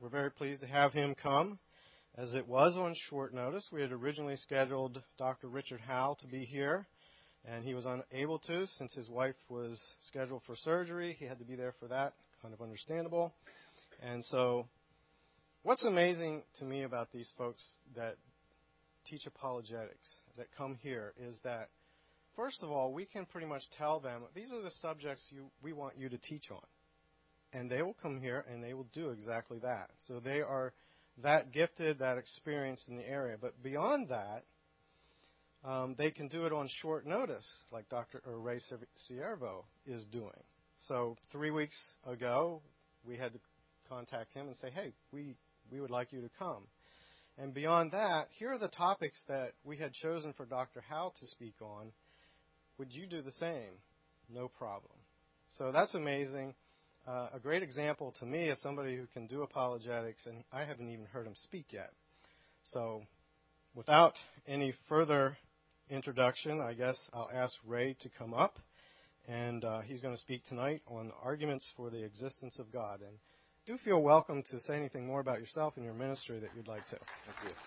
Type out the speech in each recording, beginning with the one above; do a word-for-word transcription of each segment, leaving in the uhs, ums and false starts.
we're very pleased to have him come, as it was on short notice. We had originally scheduled Doctor Richard Howell to be here, and he was unable to since his wife was scheduled for surgery. He had to be there for that, kind of understandable. And so what's amazing to me about these folks that teach apologetics, that come here, is that, first of all, we can pretty much tell them, these are the subjects you, we want you to teach on. And they will come here and they will do exactly that. So they are that gifted, that experienced in the area. But beyond that, um, they can do it on short notice, like Doctor or Ray Siervo is doing. So three weeks ago, we had to contact him and say, hey, we, we would like you to come. And beyond that, here are the topics that we had chosen for Doctor Howell to speak on. Would you do the same? No problem. So that's amazing. Uh, a great example to me of somebody who can do apologetics, and I haven't even heard him speak yet. So without any further introduction, I guess I'll ask Ray to come up, and uh, he's going to speak tonight on arguments for the existence of God. And do feel welcome to say anything more about yourself and your ministry that you'd like to. Thank you.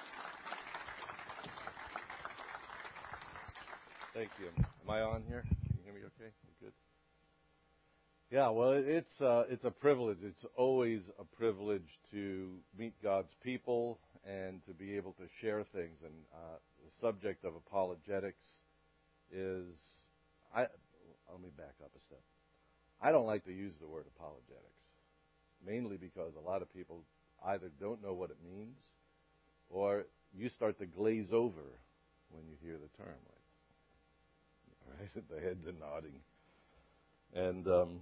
Thank you. Am I on here? Can you hear me okay? Good. Yeah, well, it's uh, it's a privilege. It's always a privilege to meet God's people and to be able to share things. And uh, the subject of apologetics is, I let me back up a step. I don't like to use the word apologetics, mainly because a lot of people either don't know what it means or you start to glaze over when you hear the term. Like, right? The heads are nodding. And um,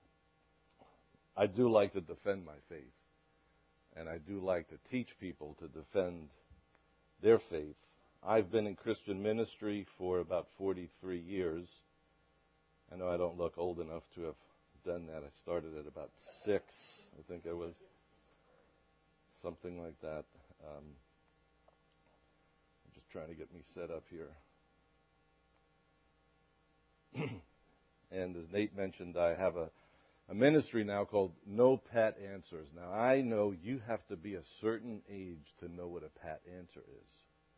I do like to defend my faith. And I do like to teach people to defend their faith. I've been in Christian ministry for about forty-three years. I know I don't look old enough to have done that. I started at about six, I think I was. Something like that. Um, I'm just trying to get me set up here. And as Nate mentioned, I have a, a ministry now called No Pat Answers. Now, I know you have to be a certain age to know what a pat answer is.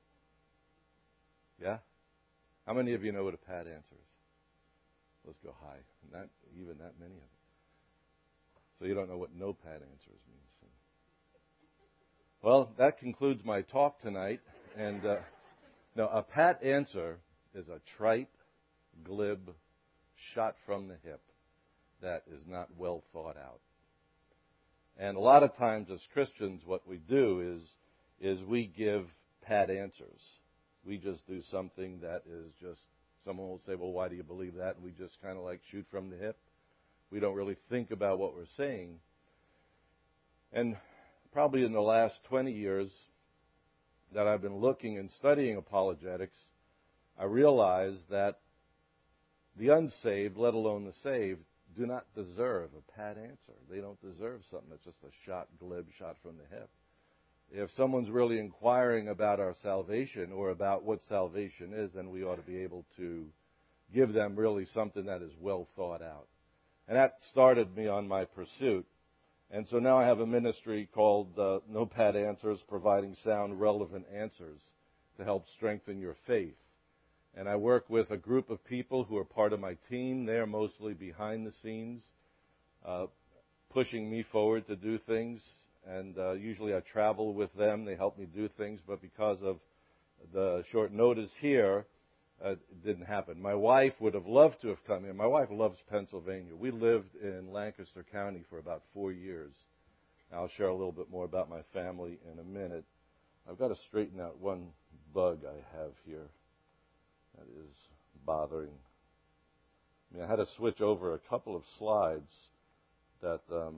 Yeah? How many of you know what a pat answer is? Let's go high. Not even that many of you. So you don't know what no pat answers means. Well, that concludes my talk tonight. And uh, no, a pat answer is a trite, glib, shot from the hip that is not well thought out. And a lot of times as Christians, what we do is is we give pat answers. We just do something that is just, someone will say, well, why do you believe that? And we just kind of like shoot from the hip. We don't really think about what we're saying. And probably in the last twenty years that I've been looking and studying apologetics, I realized that the unsaved, let alone the saved, do not deserve a pat answer. They don't deserve something that's just a shot, glib shot from the hip. If someone's really inquiring about our salvation or about what salvation is, then we ought to be able to give them really something that is well thought out. And that started me on my pursuit. And so now I have a ministry called uh, No Pat Answers, providing sound, relevant answers to help strengthen your faith. And I work with a group of people who are part of my team. They are mostly behind the scenes, uh, pushing me forward to do things. And uh, usually I travel with them. They help me do things. But because of the short notice here, uh, it didn't happen. My wife would have loved to have come here. My wife loves Pennsylvania. We lived in Lancaster County for about four years. I'll share a little bit more about my family in a minute. I've got to straighten out one bug I have here that is bothering me. I mean, I had to switch over a couple of slides that um,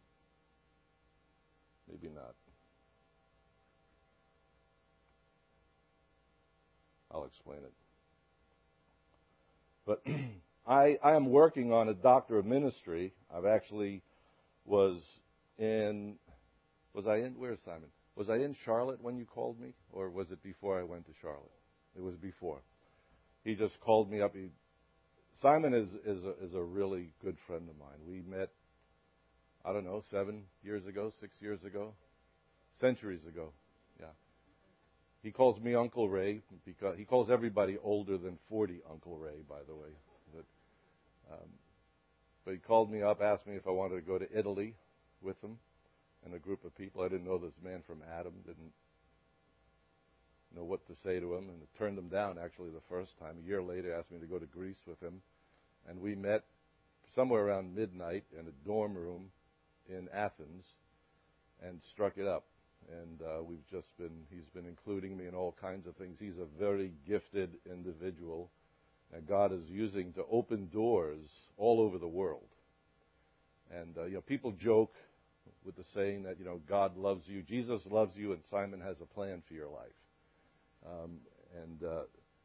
maybe not. I'll explain it. But I, I am working on a doctor of ministry. I've actually was in, was I in, where's Simon? Was I in Charlotte when you called me? Or was it before I went to Charlotte? It was before. He just called me up. He, Simon is, is, a, is a really good friend of mine. We met I don't know, seven years ago, six years ago, centuries ago. Yeah. He calls me Uncle Ray because he calls everybody older than forty Uncle Ray, by the way. But, um, but he called me up, asked me if I wanted to go to Italy with him and a group of people. I didn't know this man from Adam, didn't know what to say to him, and turned him down actually the first time. A year later, asked me to go to Greece with him, and we met somewhere around midnight in a dorm room in Athens and struck it up. And uh, we've just been, he's been including me in all kinds of things. He's a very gifted individual that God is using to open doors all over the world. And, uh, you know, people joke with the saying that, you know, God loves you, Jesus loves you, and Simon has a plan for your life. Um, and uh,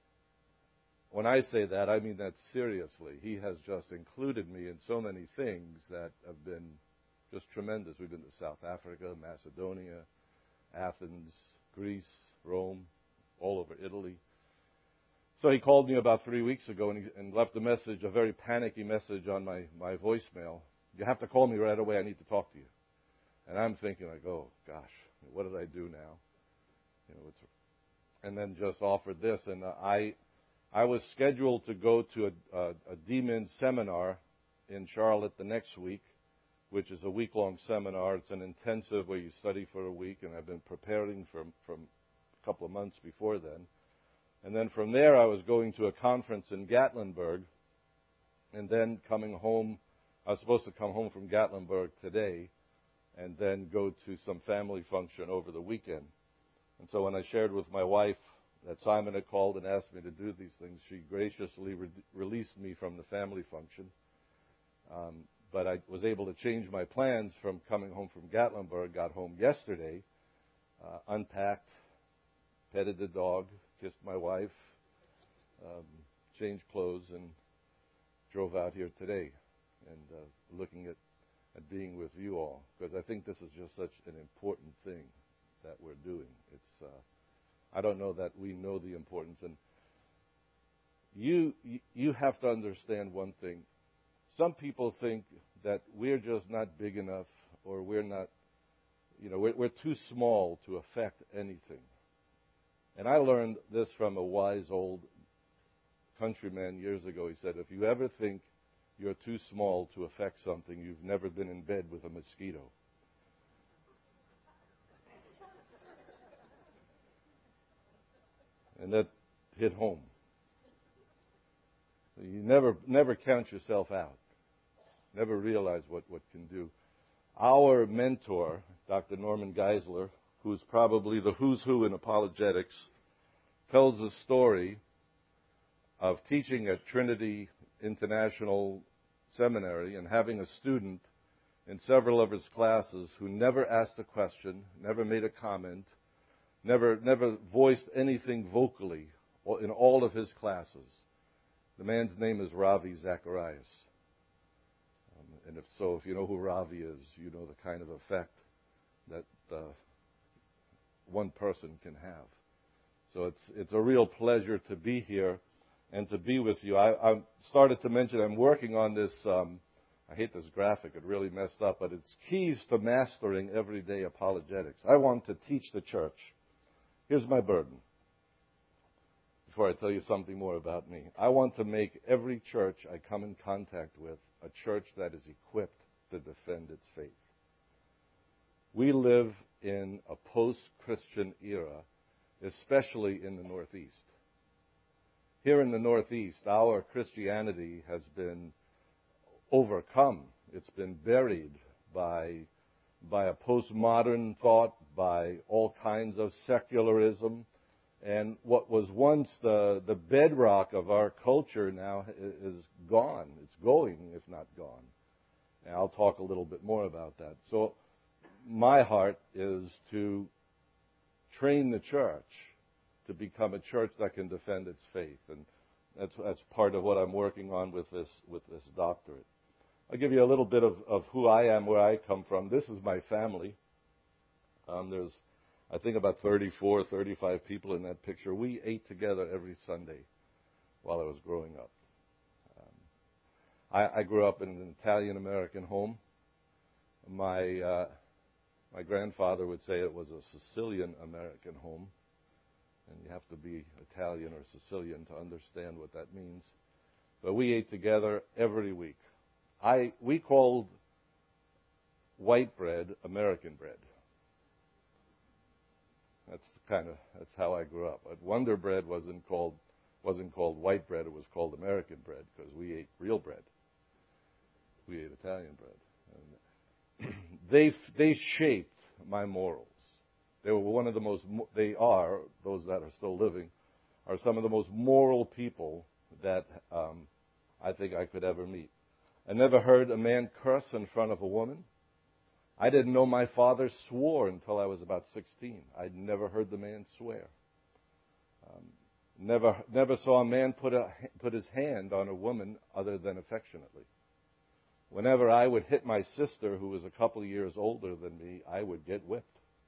when I say that, I mean that seriously. He has just included me in so many things that have been just tremendous. We've been to South Africa, Macedonia, Athens, Greece, Rome, all over Italy. So he called me about three weeks ago and, he, and left a message, a very panicky message on my, my voicemail. You have to call me right away. I need to talk to you. And I'm thinking, like, oh, gosh, what did I do now? You know, it's, and then just offered this. And uh, I I was scheduled to go to a, a, a D M I N seminar in Charlotte the next week, which is a week-long seminar. It's an intensive where you study for a week, and I've been preparing from, from a couple of months before then. And then from there, I was going to a conference in Gatlinburg, and then coming home. I was supposed to come home from Gatlinburg today and then go to some family function over the weekend. And so when I shared with my wife that Simon had called and asked me to do these things, she graciously re- released me from the family function. Um, but I was able to change my plans from coming home from Gatlinburg, got home yesterday, uh, unpacked, petted the dog, kissed my wife, um, changed clothes, and drove out here today and uh, looking at, at being with you all, because I think this is just such an important thing that we're doing. It's uh, I don't know that we know the importance, and you you have to understand one thing. Some people think that we're just not big enough, or we're not, you know, we're, we're too small to affect anything. And I learned this from a wise old countryman years ago. He said, if you ever think you're too small to affect something, you've never been in bed with a mosquito. And that hit home. You never never count yourself out. Never realize what, what can do. Our mentor, Doctor Norman Geisler, who's probably the who's who in apologetics, tells a story of teaching at Trinity International Seminary and having a student in several of his classes who never asked a question, never made a comment, never never voiced anything vocally in all of his classes. The man's name is Ravi Zacharias. Um, and if so, if you know who Ravi is, you know the kind of effect that uh, one person can have. So it's it's a real pleasure to be here and to be with you. I, I started to mention I'm working on this, um, I hate this graphic, it really messed up, but it's Keys to Mastering Everyday Apologetics. I want to teach the church. Here's my burden. Before I tell you something more about me, I want to make every church I come in contact with a church that is equipped to defend its faith. We live in a post-Christian era, especially in the Northeast. Here in the Northeast, our Christianity has been overcome. It's been buried by, by a postmodern thought, by all kinds of secularism. And what was once the, the bedrock of our culture now is gone. It's going, if not gone. And I'll talk a little bit more about that. So my heart is to train the church to become a church that can defend its faith. And that's, that's part of what I'm working on with this, with this doctorate. I'll give you a little bit of, of who I am, where I come from. This is my family. Um, there's I think about thirty-four, thirty-five people in that picture. We ate together every Sunday while I was growing up. Um, I, I grew up in an Italian-American home. My uh, my grandfather would say it was a Sicilian-American home, and you have to be Italian or Sicilian to understand what that means. But we ate together every week. I we called white bread American bread. That's the kind of that's how I grew up. But Wonder Bread wasn't called wasn't called white bread. It was called American bread because we ate real bread. We ate Italian bread. And they they shaped my morals. They were one of the most. They are those that are still living are some of the most moral people that um, I think I could ever meet. I never heard a man curse in front of a woman. I didn't know my father swore until I was about sixteen. I'd never heard the man swear. Um, never, never saw a man put a put his hand on a woman other than affectionately. Whenever I would hit my sister, who was a couple of years older than me, I would get whipped.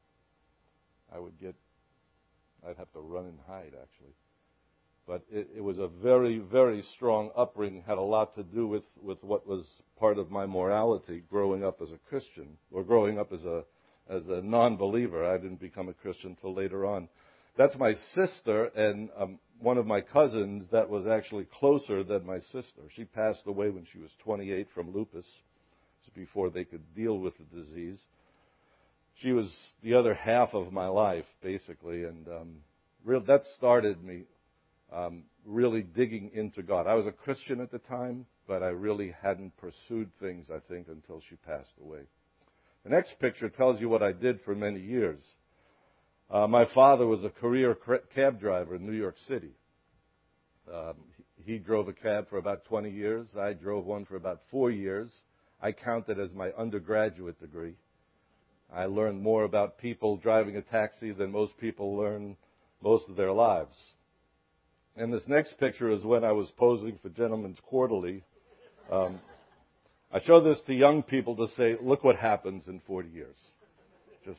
I would get. I'd have to run and hide, actually. But it, it was a very, very strong upbringing. Had a lot to do with, with what was part of my morality growing up as a Christian, or growing up as a as a non-believer. I didn't become a Christian until later on. That's my sister, and um, one of my cousins that was actually closer than my sister. She passed away when she was twenty-eight from lupus, just before they could deal with the disease. She was the other half of my life, basically, and um, real, that started me um, really digging into God. I was a Christian at the time, but I really hadn't pursued things, I think, until she passed away. The next picture tells you what I did for many years. Uh, my father was a career cab driver in New York City. Um, he, he drove a cab for about twenty years. I drove one for about four years. I count it as my undergraduate degree. I learned more about people driving a taxi than most people learn most of their lives. And this next picture is when I was posing for Gentleman's Quarterly. Um, I show this to young people to say, look what happens in forty years. Just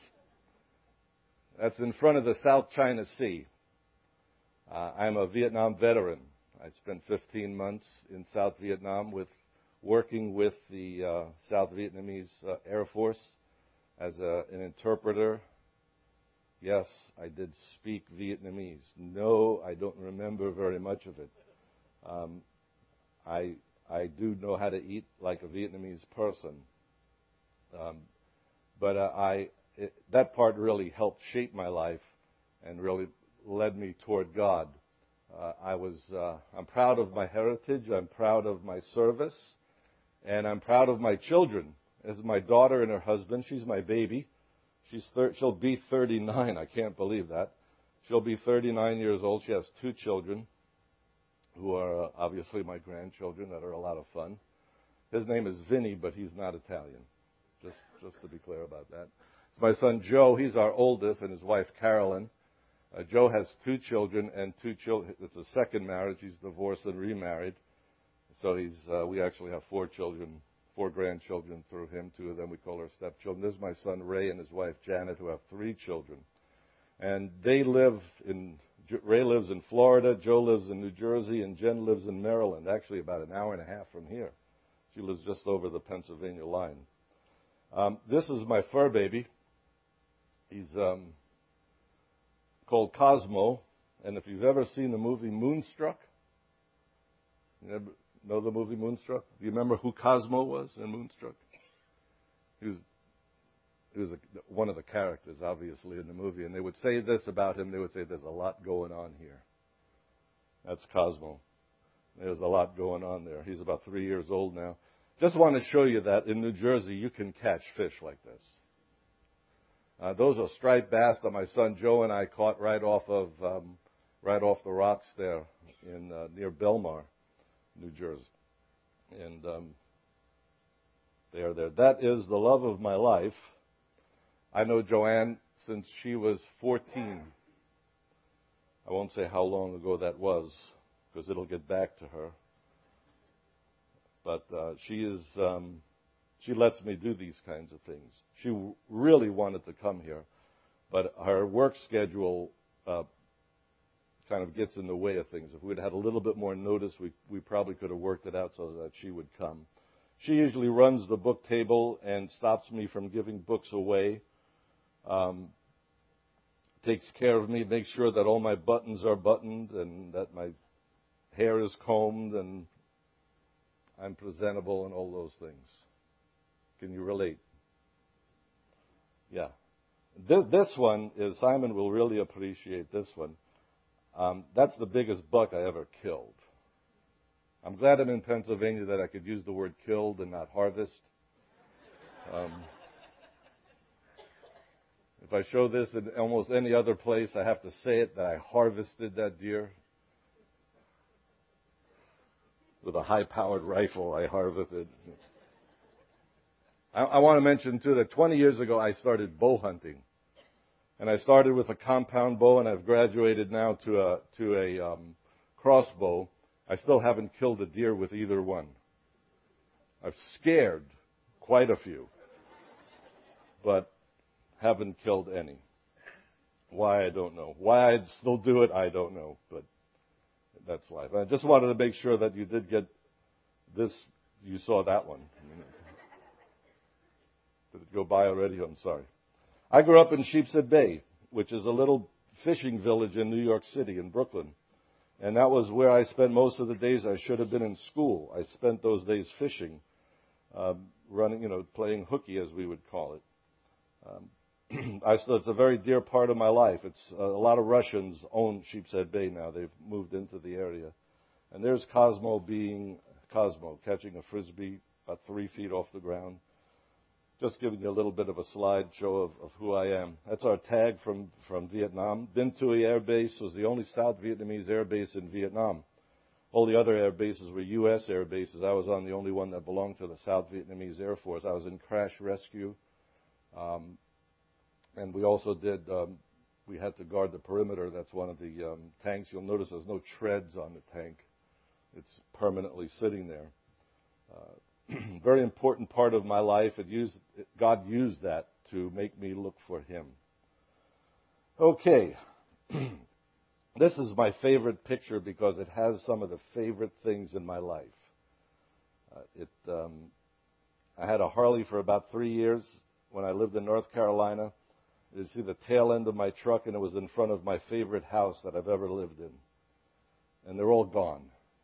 That's in front of the South China Sea. Uh, I'm a Vietnam veteran. I spent fifteen months in South Vietnam with working with the uh, South Vietnamese uh, Air Force as a, an interpreter. Yes, I did speak Vietnamese. No, I don't remember very much of it. Um, I I do know how to eat like a Vietnamese person, um, but uh, I it, that part really helped shape my life and really led me toward God. Uh, I was uh, I'm proud of my heritage. I'm proud of my service, and I'm proud of my children. As my daughter and her husband, she's my baby. She's thir- she'll be thirty-nine. I can't believe that. She'll be thirty-nine years old. She has two children who are uh, obviously my grandchildren that are a lot of fun. His name is Vinny, but he's not Italian. Just just to be clear about that. It's my son Joe. He's our oldest, and his wife Carolyn. Uh, Joe has two children and two children. It's a second marriage. He's divorced and remarried. So he's uh, we actually have four children. Four grandchildren through him. Two of them we call our stepchildren. This is my son Ray and his wife Janet, who have three children. And they live in, Ray lives in Florida, Joe lives in New Jersey, and Jen lives in Maryland, actually about an hour and a half from here. She lives just over the Pennsylvania line. Um, this is my fur baby. He's um, called Cosmo. And if you've ever seen the movie Moonstruck, you ever, know the movie Moonstruck? Do you remember who Cosmo was in Moonstruck? He was, he was a, one of the characters, obviously, in the movie. And they would say this about him. They would say, there's a lot going on here. That's Cosmo. There's a lot going on there. He's about three years old now. Just want to show you that in New Jersey, you can catch fish like this. Uh, those are striped bass that my son Joe and I caught right off of um, right off the rocks there in uh, near Belmar, New Jersey. And um, they are there. That is the love of my life. I know Joanne since she was fourteen. I won't say how long ago that was, because it'll get back to her. But uh, she is, um, she lets me do these kinds of things. She w- really wanted to come here, but her work schedule uh, kind of gets in the way of things. If we'd had a little bit more notice, we we probably could have worked it out so that she would come. She usually runs the book table and stops me from giving books away. Um, takes care of me, makes sure that all my buttons are buttoned and that my hair is combed and I'm presentable and all those things. Can you relate? Yeah. This, this one is, Simon will really appreciate this one. Um, that's the biggest buck I ever killed. I'm glad I'm in Pennsylvania that I could use the word killed and not harvest. Um, if I show this in almost any other place, I have to say it, that I harvested that deer. With a high-powered rifle, I harvested. I, I want to mention, too, that twenty years ago I started bow hunting. And I started with a compound bow, and I've graduated now to a, to a um, crossbow. I still haven't killed a deer with either one. I've scared quite a few, but haven't killed any. Why, I don't know. Why I'd still do it, I don't know, but that's life. I just wanted to make sure that you did get this, you saw that one. Did it go by already? I'm sorry. I grew up in Sheepshead Bay, which is a little fishing village in New York City, in Brooklyn. And that was where I spent most of the days I should have been in school. I spent those days fishing, um, running, you know, playing hooky, as we would call it. Um, I still, it's a very dear part of my life. It's uh, a lot of Russians own Sheepshead Bay now. They've moved into the area. And there's Cosmo being, Cosmo, catching a frisbee about three feet off the ground. Just giving you a little bit of a slideshow of, of who I am. That's our tag from, from Vietnam. Binh Thuy Air Base was the only South Vietnamese air base in Vietnam. All the other air bases were U S air bases. I was on the only one that belonged to the South Vietnamese Air Force. I was in crash rescue. Um, and we also did, um, we had to guard the perimeter. That's one of the um, tanks. You'll notice there's no treads on the tank. It's permanently sitting there. Uh, Very important part of my life. It used, God used that to make me look for Him. Okay. This is my favorite picture because it has some of the favorite things in my life. Uh, it, um, I had a Harley for about three years when I lived in North Carolina. You see the tail end of my truck, and it was in front of my favorite house that I've ever lived in. And they're all gone.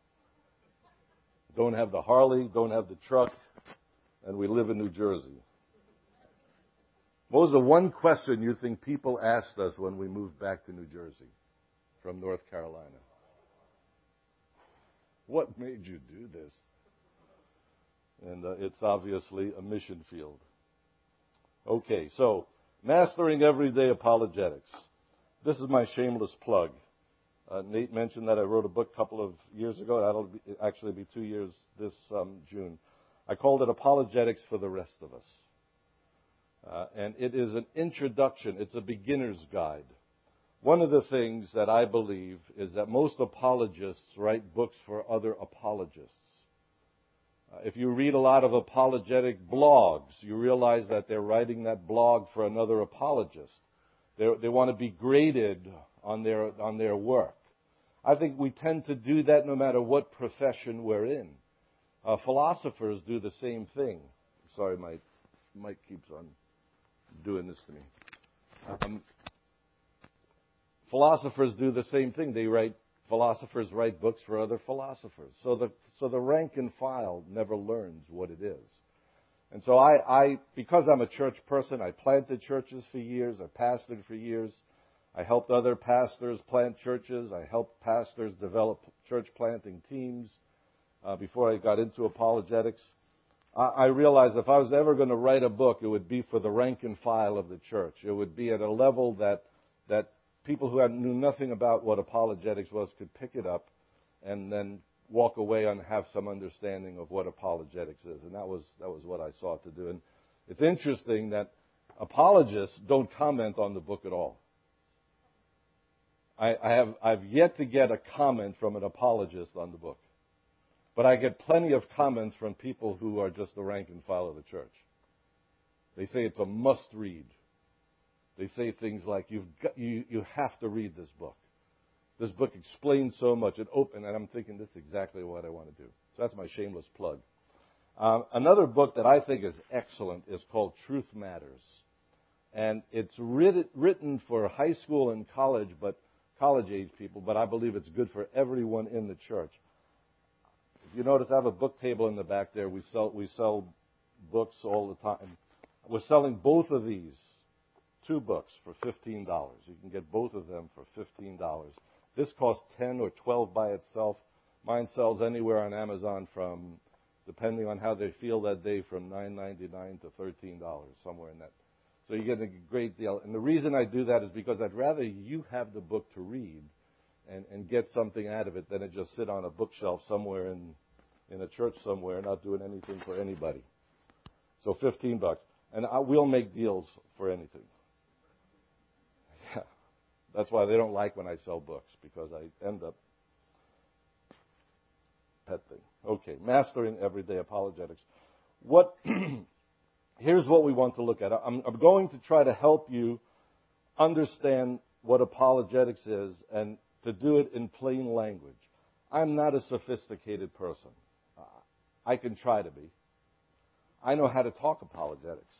Don't have the Harley, don't have the truck, and we live in New Jersey. What was the one question you think people asked us when we moved back to New Jersey from North Carolina? What made you do this? And uh, it's obviously a mission field. Okay, so mastering everyday apologetics. This is my shameless plug. Uh, Nate mentioned that I wrote a book a couple of years ago. That'll be, actually be two years this um, June. I called it Apologetics for the Rest of Us. Uh, and it is an introduction. It's a beginner's guide. One of the things that I believe is that most apologists write books for other apologists. Uh, if you read a lot of apologetic blogs, you realize that they're writing that blog for another apologist. They're, they want to be graded on their on their work. I think we tend to do that no matter what profession we're in. Uh, philosophers do the same thing. Sorry, my mic keeps on doing this to me. Um, philosophers do the same thing. They write philosophers write books for other philosophers. So the so the rank and file never learns what it is. And so I, I because I'm a church person, I planted churches for years. I pastored for years. I helped other pastors plant churches. I helped pastors develop church planting teams uh, before I got into apologetics. I, I realized if I was ever going to write a book, it would be for the rank and file of the church. It would be at a level that that people who had, knew nothing about what apologetics was could pick it up and then walk away and have some understanding of what apologetics is. And that was that was what I sought to do. And it's interesting that apologists don't comment on the book at all. I, I have I've yet to get a comment from an apologist on the book. But I get plenty of comments from people who are just the rank and file of the church. They say it's a must read. They say things like, You've got, you, you have to read this book. This book explains so much. It opened, and I'm thinking this is exactly what I want to do. So that's my shameless plug. Um, another book that I think is excellent is called Truth Matters. And it's writ- written for high school and college, but college-age people, but I believe it's good for everyone in the church. If you notice, I have a book table in the back there. We sell we sell books all the time. We're selling both of these, two books, for fifteen dollars. You can get both of them for fifteen dollars. This costs ten dollars or twelve dollars by itself. Mine sells anywhere on Amazon from, depending on how they feel that day, from nine ninety-nine to thirteen dollars, somewhere in that. So you get a great deal. And the reason I do that is because I'd rather you have the book to read and, and get something out of it than it just sit on a bookshelf somewhere in, in a church somewhere, not doing anything for anybody. So fifteen bucks. And I will make deals for anything. Yeah. That's why they don't like when I sell books, because I end up pet thing. Okay, mastering everyday apologetics. What... Here's what we want to look at. I'm, I'm going to try to help you understand what apologetics is and to do it in plain language. I'm not a sophisticated person. Uh, I can try to be. I know how to talk apologetics.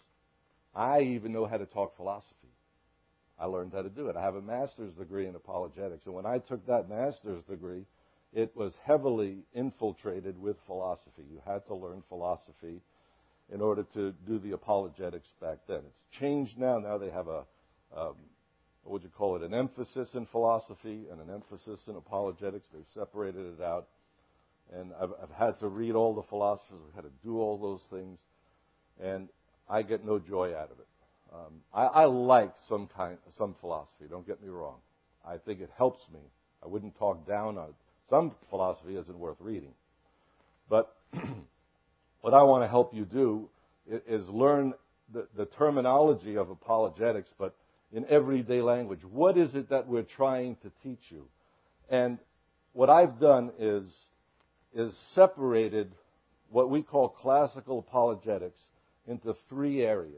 I even know how to talk philosophy. I learned how to do it. I have a master's degree in apologetics, and when I took that master's degree, it was heavily infiltrated with philosophy. You had to learn philosophy in order to do the apologetics back then. It's changed now. Now they have a, um, what would you call it, an emphasis in philosophy and an emphasis in apologetics. They've separated it out. And I've, I've had to read all the philosophers. I've had to do all those things. And I get no joy out of it. Um, I, I like some kind, some philosophy. Don't get me wrong. I think it helps me. I wouldn't talk down on it. Some philosophy isn't worth reading. But what I want to help you do is learn the, the terminology of apologetics, but in everyday language. What is it that we're trying to teach you? And what I've done is, is separated what we call classical apologetics into three areas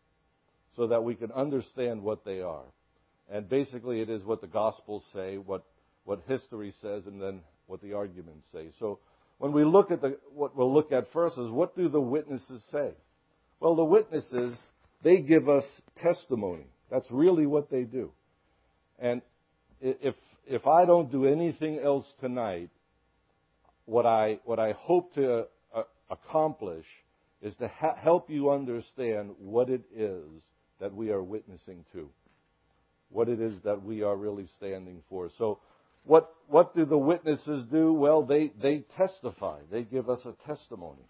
so that we can understand what they are. And basically it is what the Gospels say, what, what history says, and then what the arguments say. So when we look at the, what we'll look at first is, what do the witnesses say? Well, the witnesses, they give us testimony. That's really what they do. And if if I don't do anything else tonight, what I what I hope to uh, accomplish is to ha- help you understand what it is that we are witnessing to, what it is that we are really standing for. So What what do the witnesses do? Well, they, they testify. They give us a testimony.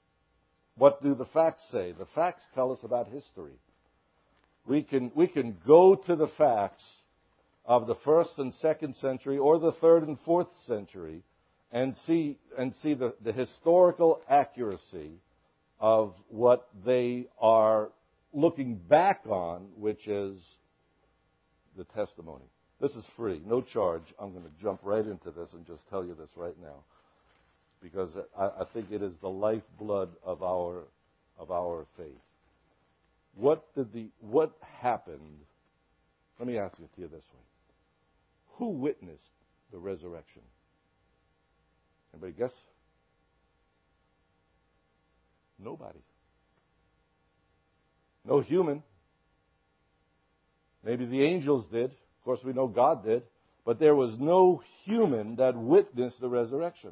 What do the facts say? The facts tell us about history. We can we can go to the facts of the first and second century or the third and fourth century and see and see the, the historical accuracy of what they are looking back on, which is the testimony. This is free, no charge. I'm going to jump right into this and just tell you this right now, because I, I think it is the lifeblood of our of our faith. What did the what happened? Let me ask it to you this way: who witnessed the resurrection? Anybody guess? Nobody. No human. Maybe the angels did. Of course, we know God did. But there was no human that witnessed the resurrection.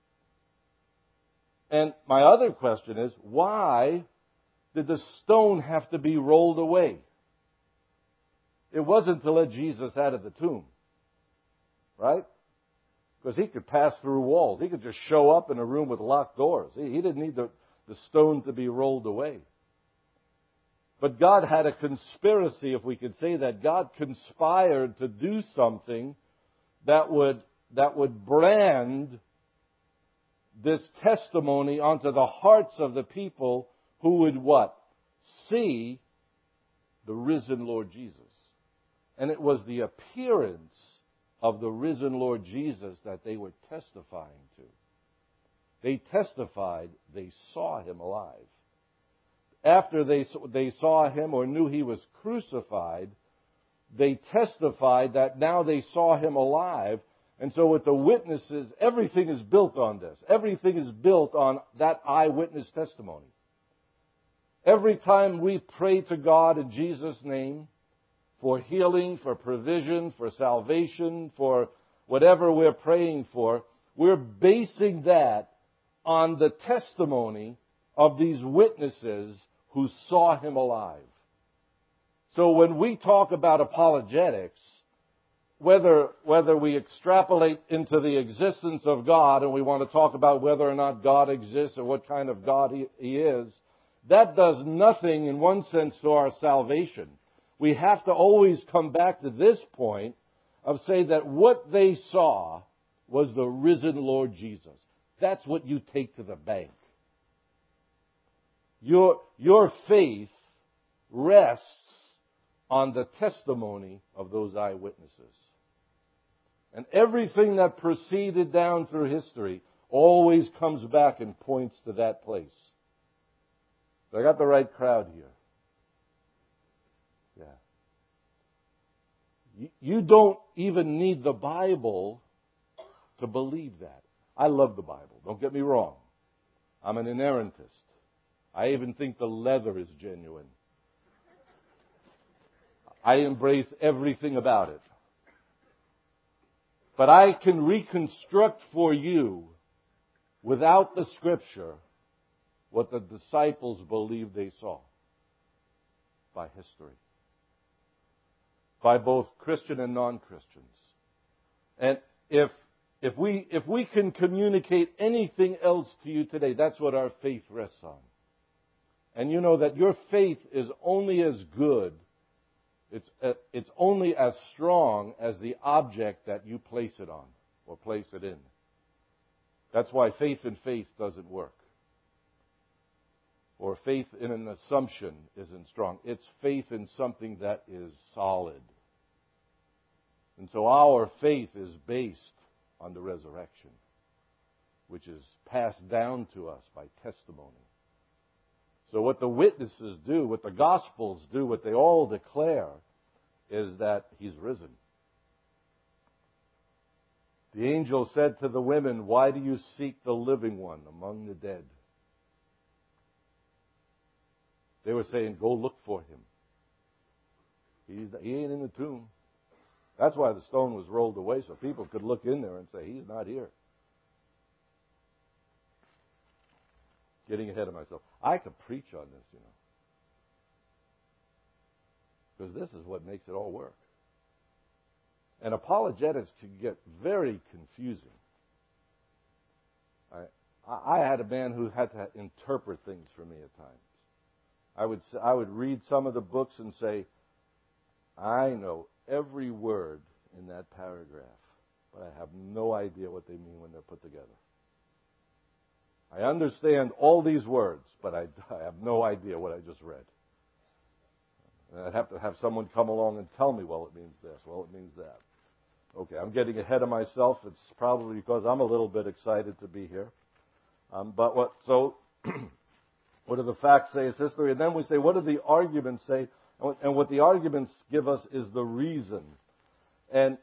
And my other question is, why did the stone have to be rolled away? It wasn't to let Jesus out of the tomb. Right? Because he could pass through walls. He could just show up in a room with locked doors. He, he didn't need the, the stone to be rolled away. But God had a conspiracy, if we could say that. God conspired to do something that would, that would brand this testimony onto the hearts of the people who would what? See the risen Lord Jesus. And it was the appearance of the risen Lord Jesus that they were testifying to. They testified they saw him alive. After they, they saw him or knew he was crucified, they testified that now they saw him alive, And so with the witnesses, everything is built on this. Everything is built on that eyewitness testimony. Every time we pray to God in Jesus' name for healing, for provision, for salvation, for whatever we're praying for, we're basing that on the testimony of these witnesses who saw Him alive. So when we talk about apologetics, whether, whether we extrapolate into the existence of God and we want to talk about whether or not God exists or what kind of God He, he is, that does nothing in one sense to our salvation. We have to always come back to this point of saying that what they saw was the risen Lord Jesus. That's what you take to the bank. Your, your faith rests on the testimony of those eyewitnesses. And everything that proceeded down through history always comes back and points to that place. So I got the right crowd here. Yeah. You, you don't even need the Bible to believe that. I love the Bible. Don't get me wrong. I'm an inerrantist. I even think the leather is genuine. I embrace everything about it. But I can reconstruct for you, without the Scripture, what the disciples believed they saw by history, by both Christian and non-Christians. And if if we if we can communicate anything else to you today, that's what our faith rests on. And you know that your faith is only as good, it's uh, it's only as strong as the object that you place it on or place it in. That's why faith in faith doesn't work. Or faith in an assumption isn't strong. It's faith in something that is solid. And so our faith is based on the resurrection, which is passed down to us by testimony. So what the witnesses do, what the Gospels do, what they all declare, is that He's risen. The angel said to the women, "Why do you seek the living one among the dead?" They were saying, "Go look for Him. He's, he ain't in the tomb." That's why the stone was rolled away, so people could look in there and say, "He's not here." Getting ahead of myself. I could preach on this, you know. Because this is what makes it all work. And apologetics can get very confusing. I, I had a man who had to interpret things for me at times. I would I would read some of the books and say, "I know every word in that paragraph, but I have no idea what they mean when they're put together. I understand all these words, but I, I have no idea what I just read." And I'd have to have someone come along and tell me, "Well, it means this. Well, it means that." Okay, I'm getting ahead of myself. It's probably because I'm a little bit excited to be here. Um, but what so? What do the facts say is history? And then we say, what do the arguments say? And what the arguments give us is the reason. And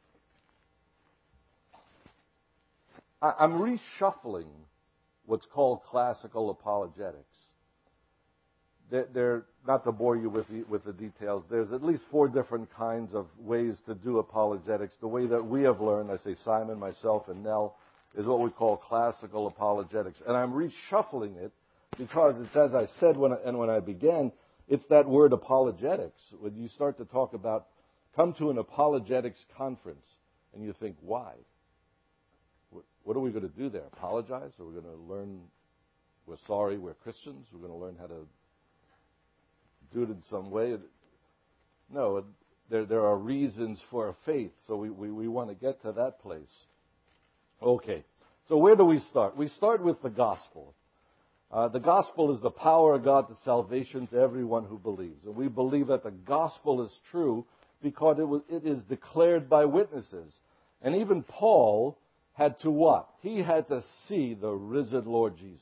I'm reshuffling what's called classical apologetics. They're, not to bore you with the, with the details, there's at least four different kinds of ways to do apologetics. The way that we have learned, I say Simon, myself, and Nell, is what we call classical apologetics. And I'm reshuffling it because it's, as I said when I, and when I began, it's that word apologetics. When you start to talk about, come to an apologetics conference, and you think, why? What, what are we going to do there? Apologize? Are we going to learn we're sorry, we're Christians? We're going to learn how to do it in some way? No, there, there are reasons for our faith, so we, we, we want to get to that place. Okay, so where do we start? We start with the gospel. Uh, the gospel is the power of God to salvation to everyone who believes. And we believe that the gospel is true because it, was, it is declared by witnesses. And even Paul had to what? He had to see the risen Lord Jesus.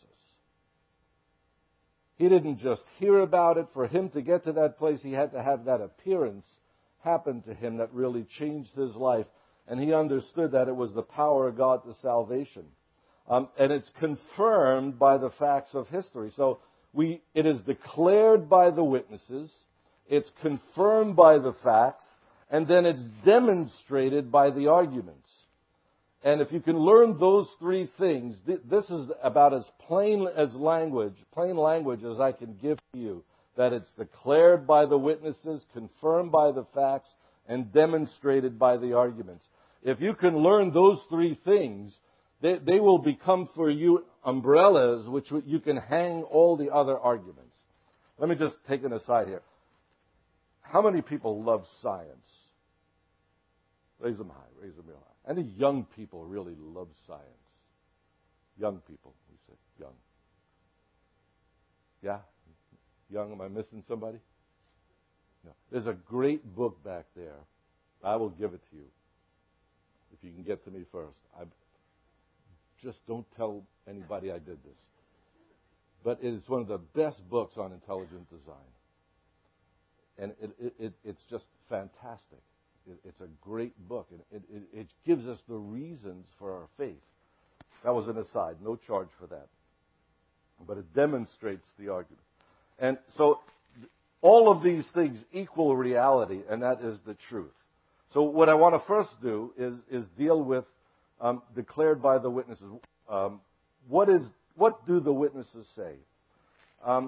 He didn't just hear about it. For him to get to that place, he had to have that appearance happen to him that really changed his life. and he understood that it was the power of God to salvation. Um, and it's confirmed by the facts of history. So we, it is declared by the witnesses, it's confirmed by the facts, and then it's demonstrated by the arguments. And if you can learn those three things, th- this is about as plain as language, plain language as I can give to you. That it's declared by the witnesses, confirmed by the facts, and demonstrated by the arguments. If you can learn those three things, they, they will become for you umbrellas which you can hang all the other arguments. Let me just take an aside here. How many people love science? Raise them high, raise them real high. Any young people really love science? Young people, we said young. Yeah? Young, am I missing somebody? No. There's a great book back there. I will give it to you if you can get to me first. I just don't tell anybody I did this. But it is one of the best books on intelligent design. And it, it, it, it's just fantastic. It, it's a great book. And it, it, it gives us the reasons for our faith. That was an aside. No charge for that. But it demonstrates the argument. And so all of these things equal reality, and that is the truth. So what I want to first do is, is deal with um, declared by the witnesses. Um, what is what do the witnesses say? Um,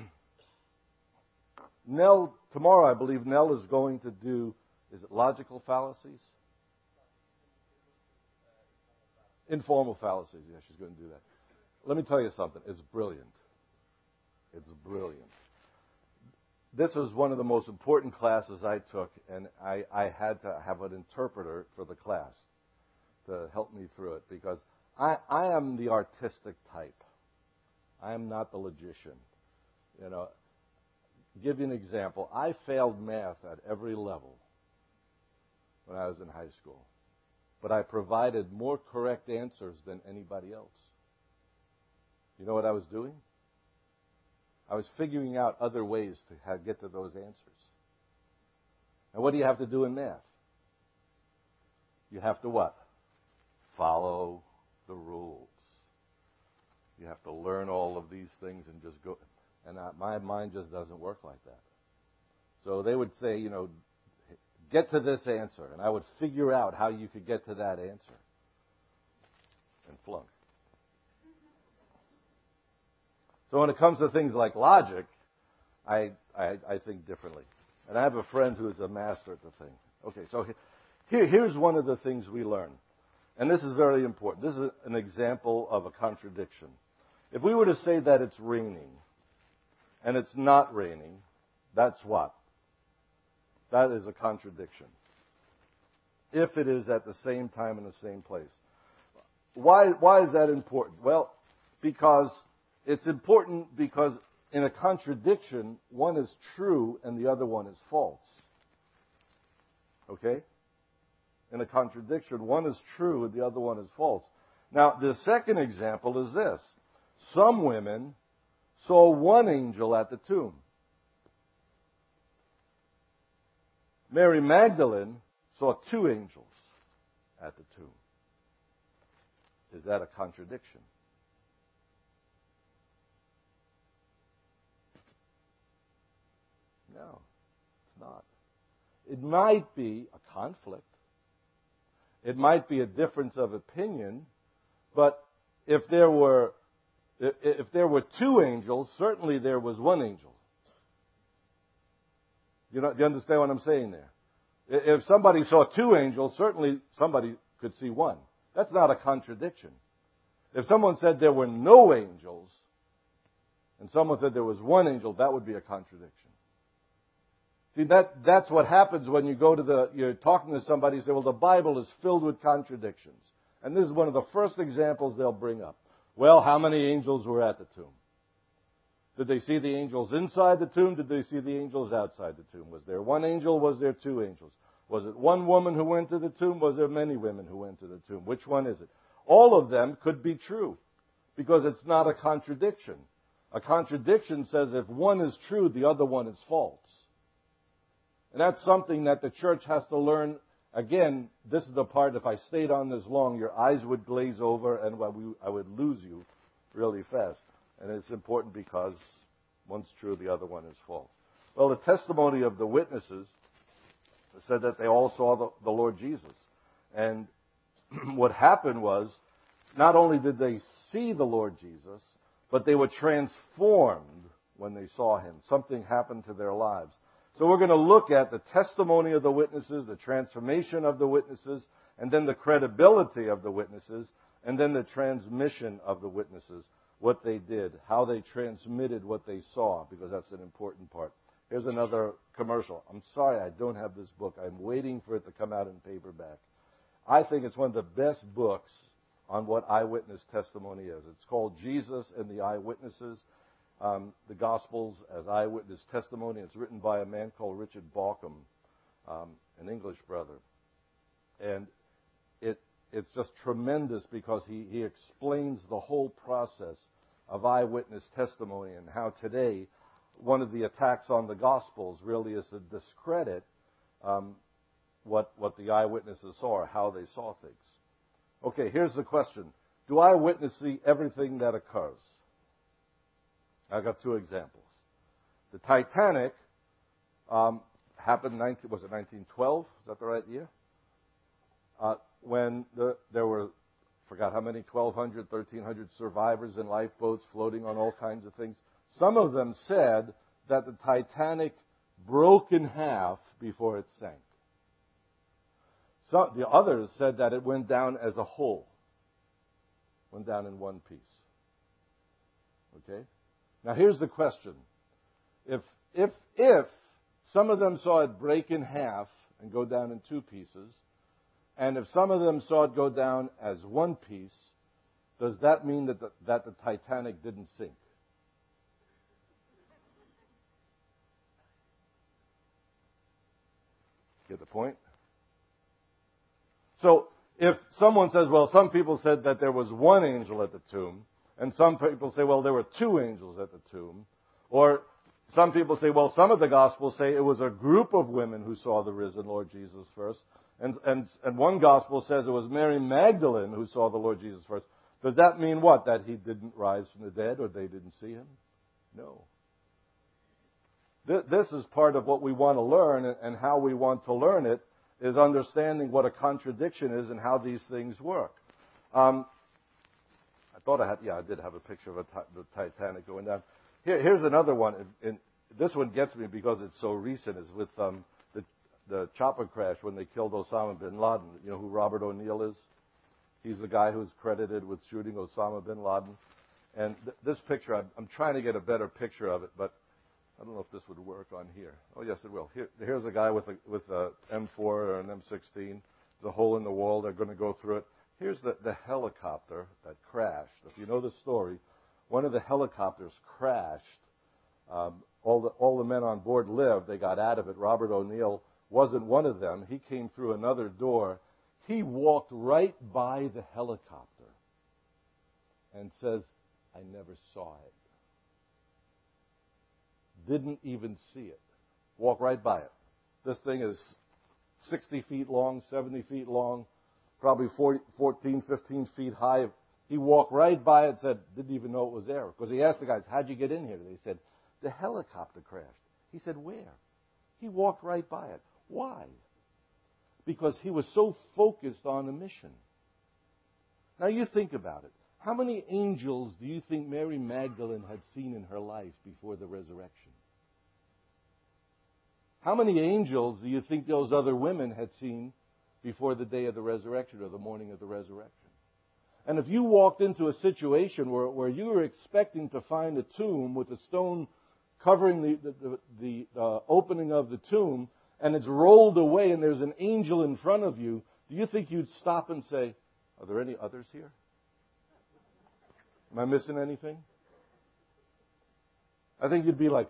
Nell, tomorrow I believe Nell is going to do, is it logical fallacies? Informal fallacies, yeah, she's going to do that. Let me tell you something, it's brilliant. It's brilliant. This was one of the most important classes I took, and I, I had to have an interpreter for the class to help me through it, because I, I am the artistic type. I am not the logician. You know, give you an example. I failed math at every level when I was in high school, but I provided more correct answers than anybody else. You know what I was doing? I was figuring out other ways to have, get to those answers. And what do you have to do in math? You have to what? Follow the rules. You have to learn all of these things and just go. And I, my mind just doesn't work like that. So they would say, you know, get to this answer. And I would figure out how you could get to that answer. And flunk. So when it comes to things like logic, I, I, I think differently. And I have a friend who is a master at the thing. Okay, so here, here's one of the things we learn. And this is very important. This is an example of a contradiction. If we were to say that it's raining, and it's not raining, that's what? That is a contradiction. If it is at the same time in the same place. Why, why is that important? Well, because it's important because in a contradiction, one is true and the other one is false. Okay? In a contradiction, one is true and the other one is false. Now, the second example is this. Some women saw one angel at the tomb. Mary Magdalene saw two angels at the tomb. Is that a contradiction? No, it's not. It might be a conflict. It might be a difference of opinion, but if there were if, if there were two angels, certainly there was one angel. You know, do you understand what I'm saying there? If somebody saw two angels, certainly somebody could see one. That's not a contradiction. If someone said there were no angels, and someone said there was one angel, that would be a contradiction. See, that, that's what happens when you go to the, you're talking to somebody, you say, well, the Bible is filled with contradictions. And this is one of the first examples they'll bring up. Well, how many angels were at the tomb? Did they see the angels inside the tomb? Did they see the angels outside the tomb? Was there one angel? Was there two angels? Was it one woman who went to the tomb? Was there many women who went to the tomb? Which one is it? All of them could be true because it's not a contradiction. A contradiction says if one is true, the other one is false. And that's something that the church has to learn Again, this is the part, if I stayed on this long, your eyes would glaze over and I would lose you really fast. And it's important because one's true, the other one is false. Well, the testimony of the witnesses said that they all saw the, the Lord Jesus. And what happened was, not only did they see the Lord Jesus, but they were transformed when they saw Him. Something happened to their lives. So we're going to look at the testimony of the witnesses, the transformation of the witnesses, and then the credibility of the witnesses, and then the transmission of the witnesses, what they did, how they transmitted what they saw, because that's an important part. Here's another commercial. I'm sorry I don't have this book. I'm waiting for it to come out in paperback. I think it's one of the best books on what eyewitness testimony is. It's called Jesus and the Eyewitnesses. Um, the Gospels as Eyewitness Testimony. It's written by a man called Richard Bauckham, um, an English brother. And it it's just tremendous because he, he explains the whole process of eyewitness testimony and how today one of the attacks on the Gospels really is to discredit um, what, what the eyewitnesses saw or how they saw things. Okay, here's the question. Do eyewitnesses see everything that occurs? I've got two examples. The Titanic um, happened, nineteen, was it nineteen twelve? Is that the right year? Uh, when the, there were, forgot how many, twelve hundred, thirteen hundred survivors in lifeboats floating on all kinds of things. Some of them said that the Titanic broke in half before it sank. So, the others said that it went down as a whole. Went down in one piece. Okay? Now here's the question. If, if, if some of them saw it break in half and go down in two pieces, and if some of them saw it go down as one piece, does that mean that the, that the Titanic didn't sink? Get the point? So, if someone says, well, some people said that there was one angel at the tomb, and some people say, well, there were two angels at the tomb, or some people say, well, some of the Gospels say it was a group of women who saw the risen Lord Jesus first, and, and, and one Gospel says it was Mary Magdalene who saw the Lord Jesus first. Does that mean what? That He didn't rise from the dead, or they didn't see Him? No. This is part of what we want to learn, and how we want to learn it is understanding what a contradiction is and how these things work. Um, I thought I had, yeah, I did have a picture of a ti- the Titanic going down. Here, here's another one. And, and this one gets me because it's so recent. It's with um, the, the chopper crash when they killed Osama bin Laden. You know who Robert O'Neill is? He's the guy who's credited with shooting Osama bin Laden. And th- this picture, I'm, I'm trying to get a better picture of it, but I don't know if this would work on here. Oh, yes, it will. Here, here's a guy with a with a M four or an M sixteen. There's a hole in the wall. They're going to go through it. Here's the, the helicopter that crashed. If you know the story, one of the helicopters crashed. Um, all the all the men on board lived. They got out of it. Robert O'Neill wasn't one of them. He came through another door. He walked right by the helicopter and says, "I never saw it. Didn't even see it. Walk right by it." This thing is sixty feet long, seventy feet long, probably forty, fourteen, fifteen feet high. He walked right by it and said, didn't even know it was there. Because he asked the guys, how'd you get in here? They said, the helicopter crashed. He said, where? He walked right by it. Why? Because he was so focused on a mission. Now you think about it. How many angels do you think Mary Magdalene had seen in her life before the resurrection? How many angels do you think those other women had seen before the day of the resurrection or the morning of the resurrection? And if you walked into a situation where, where you were expecting to find a tomb with a stone covering the, the, the, the uh, opening of the tomb, and it's rolled away and there's an angel in front of you, do you think you'd stop and say, are there any others here? Am I missing anything? I think you'd be like,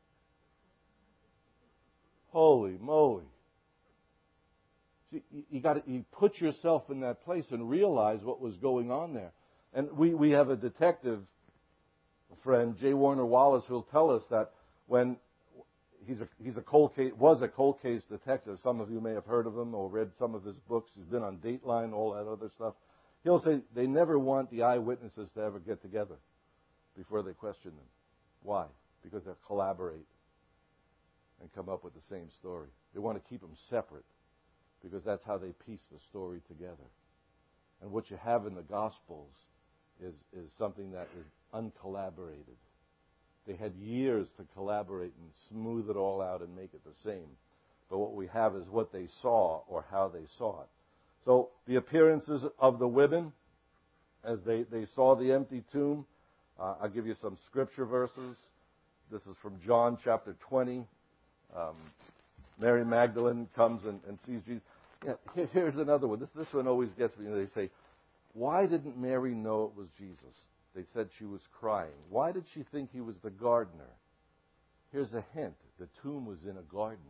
holy moly. See, you got to you put yourself in that place and realize what was going on there. And we, we have a detective friend, J. Warner Wallace, who'll tell us that when he's a he's a cold case was a cold case detective. Some of you may have heard of him or read some of his books. He's been on Dateline, all that other stuff. He'll say they never want the eyewitnesses to ever get together before they question them. Why? Because they'll collaborate and come up with the same story. They want to keep them separate because that's how they piece the story together. And what you have in the Gospels is, is something that is uncollaborated. They had years to collaborate and smooth it all out and make it the same. But what we have is what they saw or how they saw it. So the appearances of the women as they, they saw the empty tomb, uh, I'll give you some scripture verses. This is from John chapter twenty. Um, Mary Magdalene comes and, and sees Jesus. Yeah, here, here's another one. This, this one always gets me. They say, why didn't Mary know it was Jesus? They said she was crying. Why did she think he was the gardener? Here's a hint. The tomb was in a garden.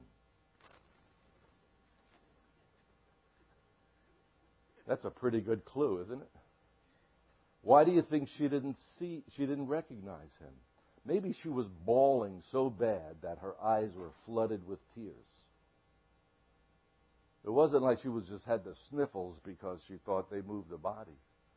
That's a pretty good clue, isn't it? Why do you think she didn't see, she didn't recognize him? Maybe she was bawling so bad that her eyes were flooded with tears. It wasn't like she was just had the sniffles because she thought they moved the body.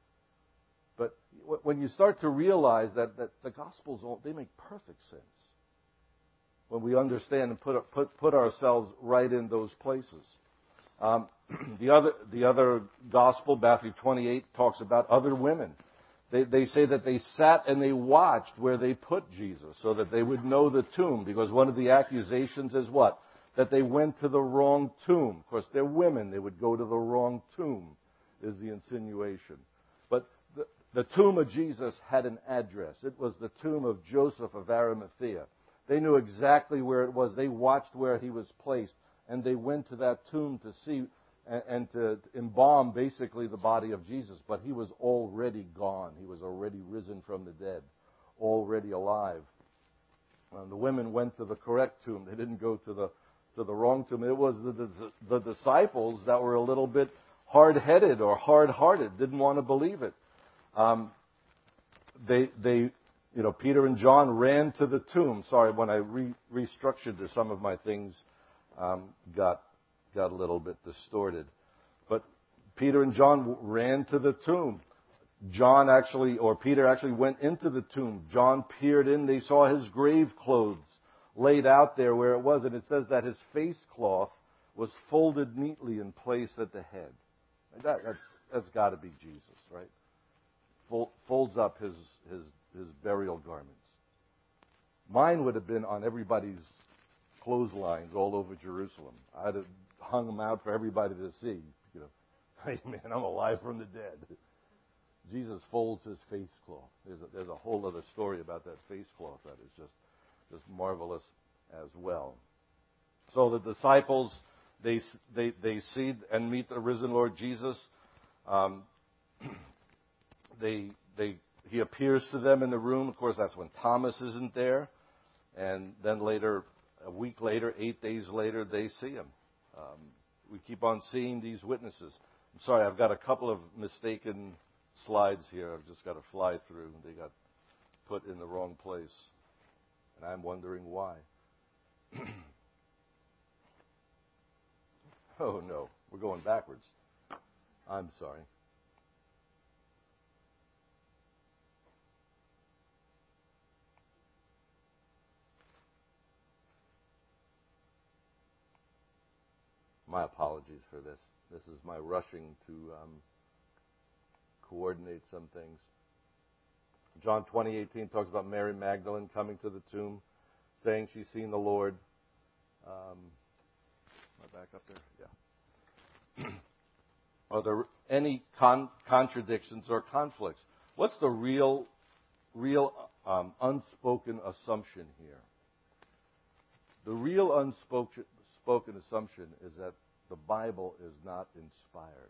But when you start to realize that, that the Gospels, all, they make perfect sense when we understand and put put put ourselves right in those places. Um, the other the other Gospel, Matthew twenty-eight, talks about other women. They they say that they sat and they watched where they put Jesus so that they would know the tomb, because one of the accusations is what? That they went to the wrong tomb. Of course, they're women. They would go to the wrong tomb, is the insinuation. But the, the tomb of Jesus had an address. It was the tomb of Joseph of Arimathea. They knew exactly where it was. They watched where he was placed, and they went to that tomb to see and, and to embalm basically the body of Jesus. But he was already gone. He was already risen from the dead, already alive. And the women went to the correct tomb. They didn't go to the to the wrong tomb. It was the, the, the disciples that were a little bit hard-headed or hard-hearted, didn't want to believe it. Um, they, they, you know, Peter and John ran to the tomb. Sorry, when I re- restructured this, some of my things um, got got a little bit distorted. But Peter and John ran to the tomb. John actually, or Peter actually went into the tomb. John peered in. They saw his grave clothes laid out there where it was, and it says that his face cloth was folded neatly in place at the head. That, that's that's got to be Jesus, right? Fold, folds up his, his his burial garments. Mine would have been on everybody's clotheslines all over Jerusalem. I'd have hung them out for everybody to see. You know, hey man, I'm alive from the dead. Jesus folds his face cloth. There's a, there's a whole other story about that face cloth that is just just marvelous as well. So the disciples, they they they see and meet the risen Lord Jesus. Um, they they he appears to them in the room. Of course, that's when Thomas isn't there, and then later, a week later, eight days later, they see him. Um, we keep on seeing these witnesses. I'm sorry, I've got a couple of mistaken slides here. I've just got to fly through. They got put in the wrong place. And I'm wondering why. Oh, no. We're going backwards. I'm sorry. My apologies for this. This is my rushing to um, coordinate some things. John twenty eighteen talks about Mary Magdalene coming to the tomb, saying she's seen the Lord. Um, am I back up there? Yeah. Are there any con- contradictions or conflicts? What's the real, real um, unspoken assumption here? The real unspoken spoken assumption is that the Bible is not inspired,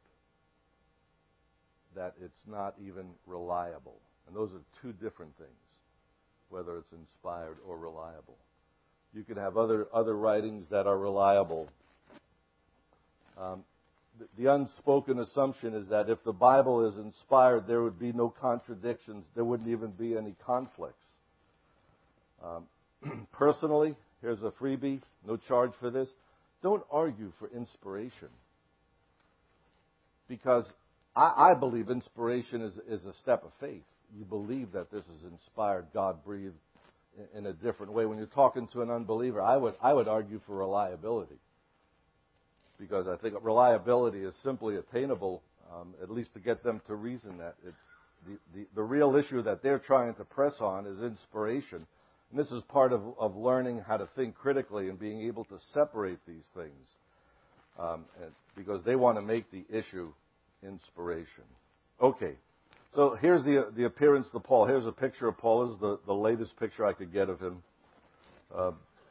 that it's not even reliable. And those are two different things, whether it's inspired or reliable. You can have other other writings that are reliable. Um, the, the unspoken assumption is that if the Bible is inspired, there would be no contradictions. There wouldn't even be any conflicts. Um, personally, Here's a freebie, no charge for this. Don't argue for inspiration. Because I, I believe inspiration is, is a step of faith. You believe that this is inspired, God-breathed in, in a different way. When you're talking to an unbeliever, I would, I would argue for reliability. Because I think reliability is simply attainable, um, at least to get them to reason that it, the, the, the real issue that they're trying to press on is inspiration. And this is part of, of learning how to think critically and being able to separate these things. Um, and, because they want to make the issue inspiration. Okay, so here's the the appearance of Paul. Here's a picture of Paul. This is the, the latest picture I could get of him. Uh,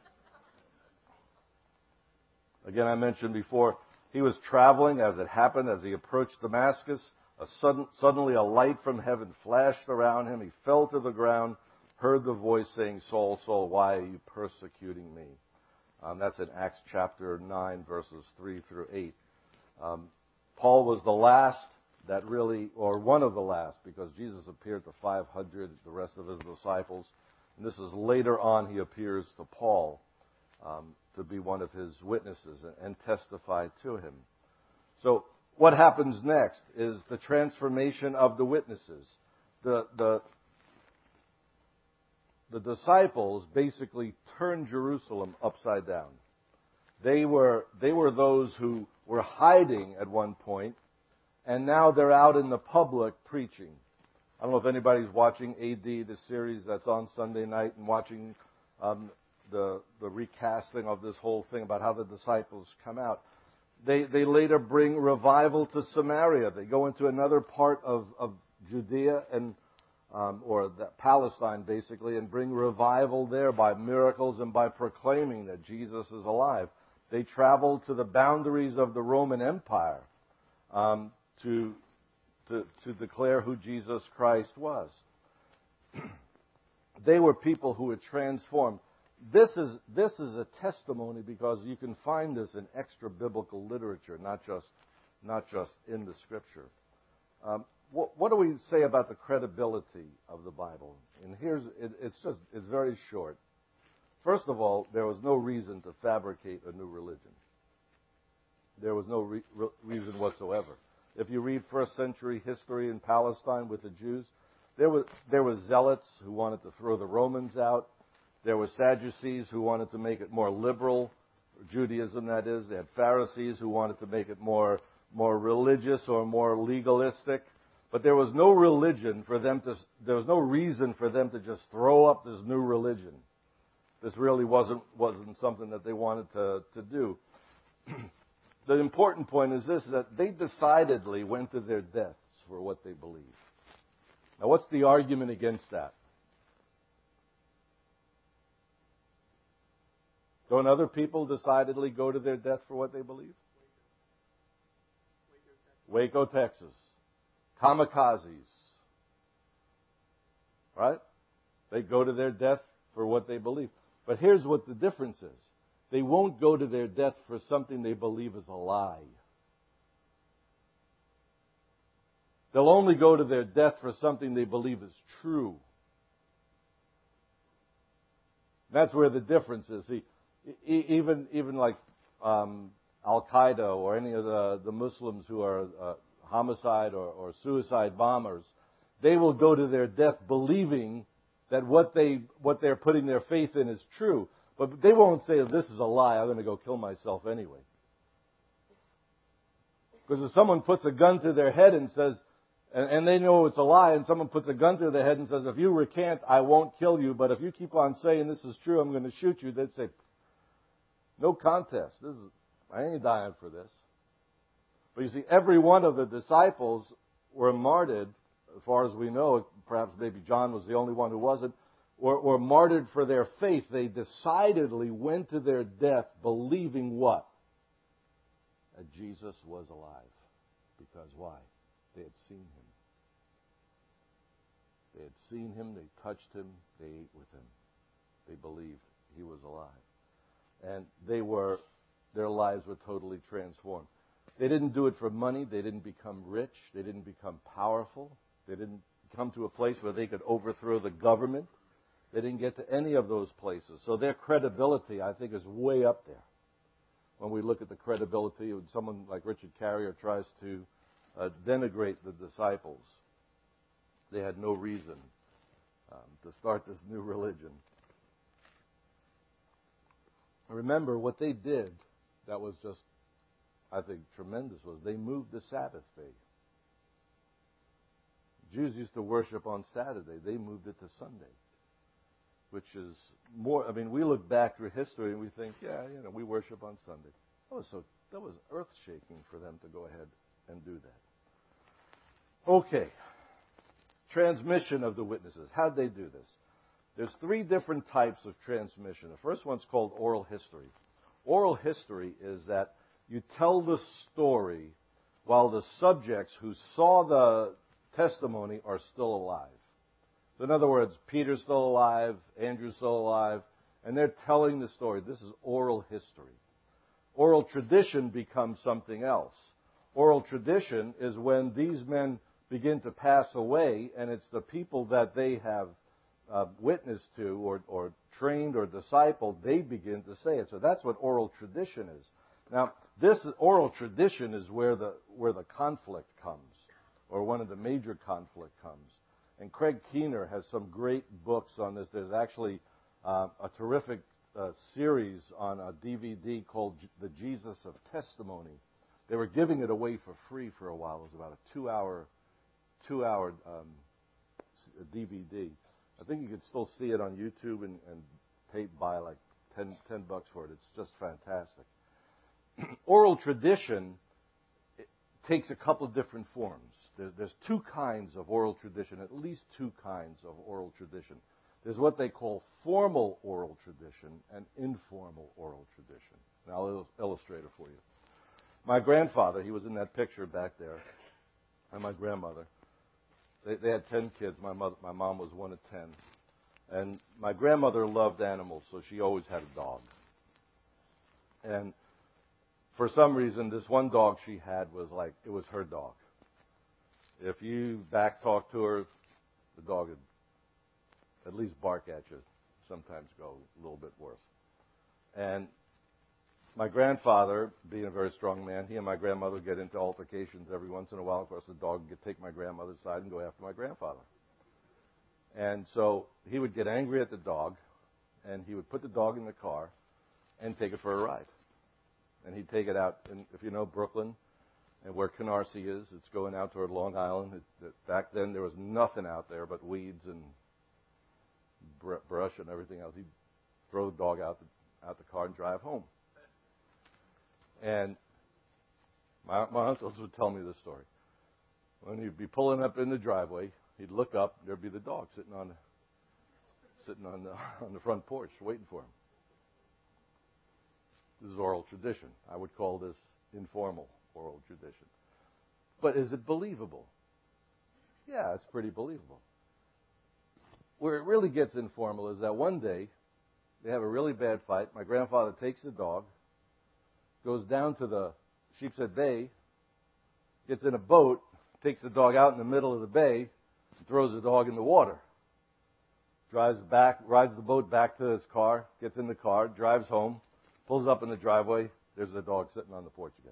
again, I mentioned before, he was traveling as it happened, as he approached Damascus. A sudden, suddenly a light from heaven flashed around him. He fell to the ground, heard the voice saying, Saul, Saul, why are you persecuting me? Um, that's in Acts chapter nine, verses three through eight. Um, Paul was the last that really, or one of the last, because Jesus appeared to five hundred, the rest of his disciples. And this is later on he appears to Paul um, to be one of his witnesses and, and testify to him. So what happens next is the transformation of the witnesses. The, the, the disciples basically turned Jerusalem upside down. They were, they were those who were hiding at one point, and now they're out in the public preaching. I don't know if anybody's watching A D, the series that's on Sunday night, and watching um, the, the recasting of this whole thing about how the disciples come out. They, they later bring revival to Samaria. They go into another part of, of Judea and Um, or the, Palestine, basically, and bring revival there by miracles and by proclaiming that Jesus is alive. They traveled to the boundaries of the Roman Empire um, to, to, to declare who Jesus Christ was. They were people who were transformed. This is, this is a testimony because you can find this in extra biblical literature, not just, not just in the Scripture. Um, What, what do we say about the credibility of the Bible? And here's, it, it's just, it's very short. First of all, there was no reason to fabricate a new religion. There was no re, re, reason whatsoever. If you read first century history in Palestine with the Jews, there were, there were zealots who wanted to throw the Romans out. There were Sadducees who wanted to make it more liberal, Judaism that is. They had Pharisees who wanted to make it more, more religious or more legalistic. But there was no religion for them to, there was no reason for them to just throw up this new religion. This really wasn't, wasn't something that they wanted to, to do. The important point is this, that they decidedly went to their deaths for what they believed. Now what's the argument against that? Don't other people decidedly go to their death for what they believe? Waco, Texas. Kamikazes. Right? They go to their death for what they believe. But here's what the difference is. They won't go to their death for something they believe is a lie. They'll only go to their death for something they believe is true. That's where the difference is. See, even, even like um, Al-Qaeda or any of the, the Muslims who are uh, homicide or, or suicide bombers, they will go to their death believing that what, they, what they're putting their faith in is true. But they won't say, this is a lie, I'm going to go kill myself anyway. Because if someone puts a gun to their head and says, and, and they know it's a lie, and someone puts a gun to their head and says, if you recant, I won't kill you, but if you keep on saying this is true, I'm going to shoot you, they'd say, no contest. This is, I ain't dying for this. But you see, every one of the disciples were martyred, as far as we know, perhaps maybe John was the only one who wasn't, were, were martyred for their faith. They decidedly went to their death believing what? That Jesus was alive. Because why? They had seen him. They had seen him, they touched him, they ate with him. They believed he was alive. And they were, their lives were totally transformed. They didn't do it for money. They didn't become rich. They didn't become powerful. They didn't come to a place where they could overthrow the government. They didn't get to any of those places. So their credibility, I think, is way up there. When we look at the credibility of someone like Richard Carrier tries to uh, denigrate the disciples, they had no reason um, to start this new religion. Remember, what they did that was just, I think, tremendous was they moved the Sabbath day. Jews used to worship on Saturday. They moved it to Sunday, which is more, I mean, we look back through history and we think, yeah, you know, we worship on Sunday. That was so, that was earth-shaking for them to go ahead and do that. Okay. Transmission of the witnesses. How'd they do this? There's three different types of transmission. The first one's called oral history. Oral history is that you tell the story while the subjects who saw the testimony are still alive. So in other words, Peter's still alive, Andrew's still alive, and they're telling the story. This is oral history. Oral tradition becomes something else. Oral tradition is when these men begin to pass away, and it's the people that they have uh, witnessed to or, or trained or discipled, they begin to say it. So that's what oral tradition is. Now, this oral tradition is where the where the conflict comes, or one of the major conflict comes. And Craig Keener has some great books on this. There's actually uh, a terrific uh, series on a D V D called The Jesus of Testimony. They were giving it away for free for a while. It was about a two-hour, two-hour um, D V D. I think you can still see it on YouTube and, and pay buy like ten, ten bucks for it. It's just fantastic. Oral tradition takes a couple of different forms. There's, there's two kinds of oral tradition, at least two kinds of oral tradition. There's what they call formal oral tradition and informal oral tradition. And I'll il- illustrate it for you. My grandfather, he was in that picture back there, and my grandmother. They, they had ten kids. My mother, my mom was one of ten. And my grandmother loved animals, so she always had a dog. And for some reason, this one dog she had was like, it was her dog. If you back talk to her, the dog would at least bark at you, sometimes go a little bit worse. And my grandfather, being a very strong man, he and my grandmother would get into altercations every once in a while. Of course, the dog would take my grandmother's side and go after my grandfather. And so he would get angry at the dog, and he would put the dog in the car and take it for a ride. And he'd take it out, in, if you know Brooklyn, and where Canarsie is, it's going out toward Long Island. It, it, back then, there was nothing out there but weeds and br- brush and everything else. He'd throw the dog out the, out the car and drive home. And my, my uncles would tell me this story. When he'd be pulling up in the driveway, he'd look up, there'd be the dog sitting on the, sitting on the, on the front porch waiting for him. This is oral tradition. I would call this informal oral tradition. But is it believable? Yeah, it's pretty believable. Where it really gets informal is that one day they have a really bad fight. My grandfather takes the dog, goes down to the Sheepshead Bay, gets in a boat, takes the dog out in the middle of the bay, and throws the dog in the water. Drives back, rides the boat back to his car, gets in the car, drives home, pulls up in the driveway, there's the dog sitting on the porch again.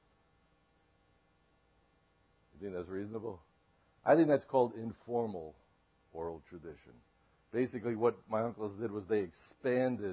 You think that's reasonable? I think that's called informal oral tradition. Basically, what my uncles did was they expanded,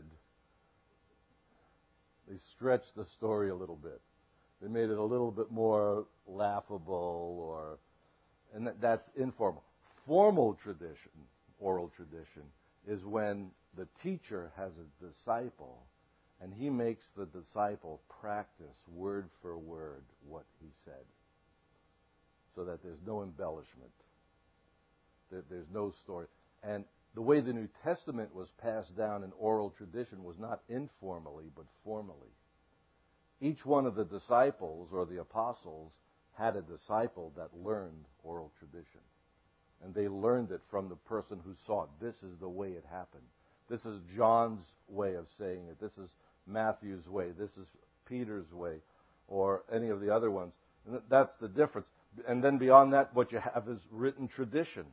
they stretched the story a little bit. They made it a little bit more laughable, or, and that, that's informal. Formal tradition, oral tradition, is when the teacher has a disciple and he makes the disciple practice word for word what he said, so that there's no embellishment, that there's no story. And the way the New Testament was passed down in oral tradition was not informally, but formally. Each one of the disciples or the apostles had a disciple that learned oral tradition. And they learned it from the person who saw it. This is the way it happened. This is John's way of saying it. This is Matthew's way. This is Peter's way, or any of the other ones. And that's the difference. And then beyond that, what you have is written tradition.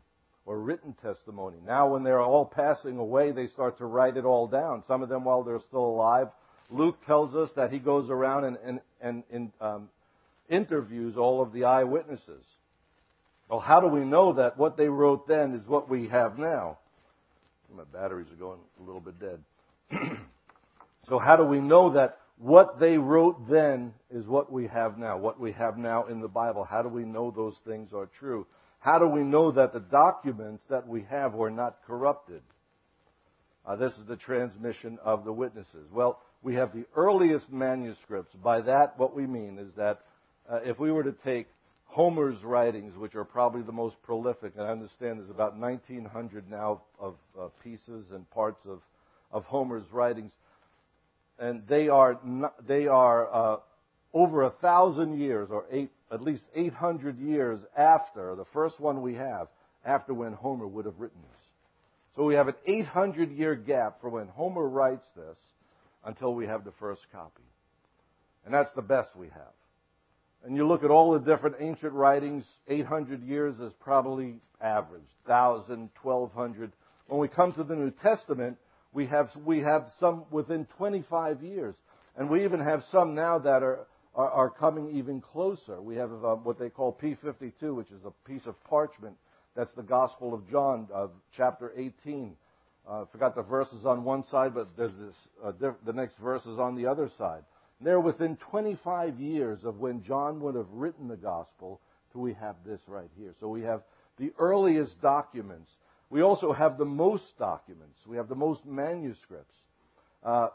or written testimony. Now when they're all passing away, they start to write it all down, some of them while they're still alive. Luke tells us that he goes around and, and, and, and um, interviews all of the eyewitnesses. Well, how do we know that what they wrote then is what we have now? My batteries are going a little bit dead. So how do we know that what they wrote then is what we have now, what we have now in the Bible? How do we know those things are true? How do we know that the documents that we have were not corrupted? Uh, this is the transmission of the witnesses. Well, we have the earliest manuscripts. By that, what we mean is that uh, if we were to take Homer's writings, which are probably the most prolific, and I understand there's about nineteen hundred now of uh, pieces and parts of, of Homer's writings, and they are not, they are uh, over a thousand years, or eight, at least eight hundred years after the first one we have, after when Homer would have written this. So we have an eight hundred year gap from when Homer writes this until we have the first copy, and that's the best we have. And you look at all the different ancient writings, eight hundred years is probably average, one thousand, twelve hundred. When we come to the New Testament, we have we have some within twenty-five years. And we even have some now that are, are, are coming even closer. We have uh, what they call P fifty-two, which is a piece of parchment. That's the Gospel of John, uh, chapter eighteen. Uh, I forgot the verses on one side, but there's this, uh, diff- the next verse is on the other side. They're within twenty-five years of when John would have written the gospel till we have this right here. So we have the earliest documents. We also have the most documents. We have the most manuscripts. Uh,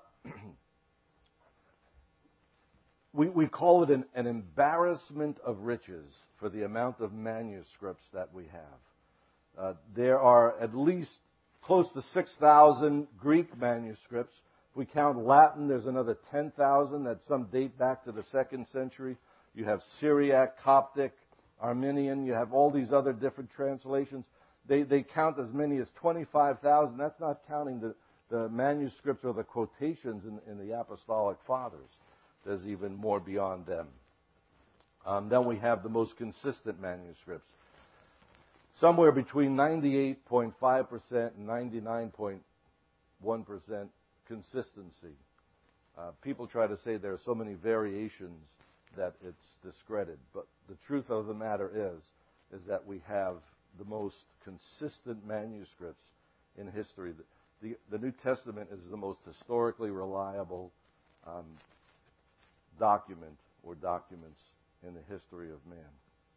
we, we call it an, an embarrassment of riches for the amount of manuscripts that we have. Uh, there are at least close to six thousand Greek manuscripts. If we count Latin, there's another ten thousand that some date back to the second century. You have Syriac, Coptic, Armenian. You have all these other different translations. They they count as many as twenty-five thousand. That's not counting the, the manuscripts or the quotations in, in the Apostolic Fathers. There's even more beyond them. Um, then we have the most consistent manuscripts. Somewhere between ninety-eight point five percent and ninety-nine point one percent consistency. Uh, people try to say there are so many variations that it's discredited, but the truth of the matter is, is that we have the most consistent manuscripts in history. The, the, the New Testament is the most historically reliable um, document or documents in the history of man.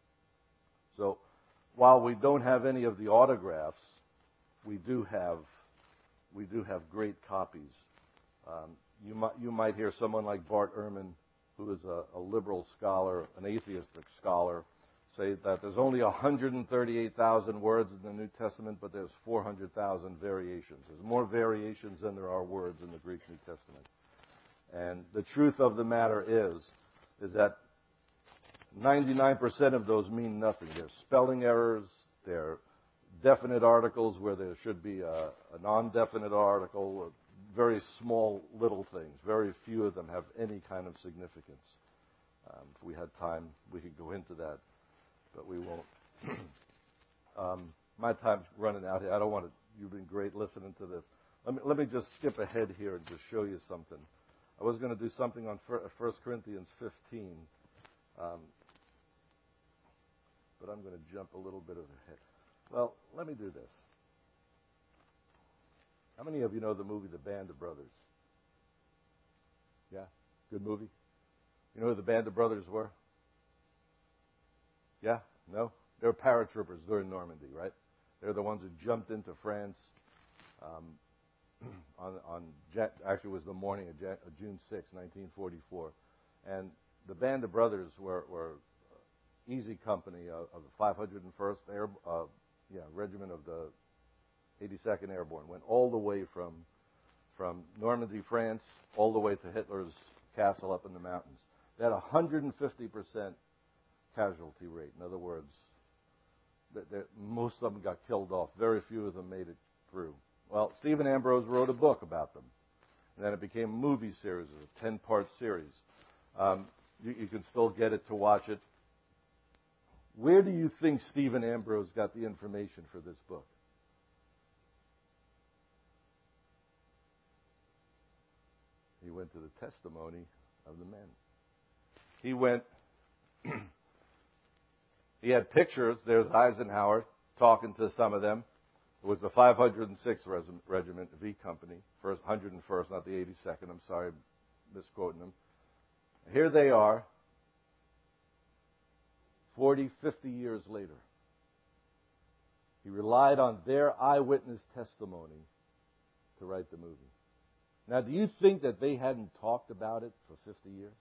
So, while we don't have any of the autographs, we do have we do have great copies. Um, you might you might hear someone like Bart Ehrman, who is a, a liberal scholar, an atheistic scholar, say that there's only one hundred thirty-eight thousand words in the New Testament, but there's four hundred thousand variations. There's more variations than there are words in the Greek New Testament. And the truth of the matter is, is that ninety-nine percent of those mean nothing. They're spelling errors. They're definite articles where there should be a, a non-definite article. Very small little things. Very few of them have any kind of significance. Um, if we had time, we could go into that, but we won't. um, my time's running out here. I don't want to. You've been great listening to this. Let me let me just skip ahead here and just show you something. I was going to do something on First Corinthians fifteen. Um, but I'm going to jump a little bit ahead. Well, let me do this. How many of you know the movie The Band of Brothers? Yeah? Good movie? You know who the Band of Brothers were? Yeah? No? They were paratroopers during Normandy, right? They're the ones who jumped into France um, on, on actually it was the morning of June sixth, nineteen forty-four. And the Band of Brothers were, were easy company of, of the five hundred first Air, uh, yeah, Regiment of the eighty-second Airborne. Went all the way from from Normandy, France, all the way to Hitler's castle up in the mountains. They had a one hundred fifty percent casualty rate. In other words, they, they, most of them got killed off. Very few of them made it through. Well, Stephen Ambrose wrote a book about them. And then it became a movie series, a ten-part series. Um, you, you can still get it to watch it. Where do you think Stephen Ambrose got the information for this book? He went to the testimony of the men. He went, he had pictures. There's Eisenhower talking to some of them. It was the five hundred sixth Regiment, V Company, first, one hundred first, not the eighty-second. I'm sorry, misquoting them. Here they are, forty, fifty years later. He relied on their eyewitness testimony to write the movie. Now, do you think that they hadn't talked about it for fifty years?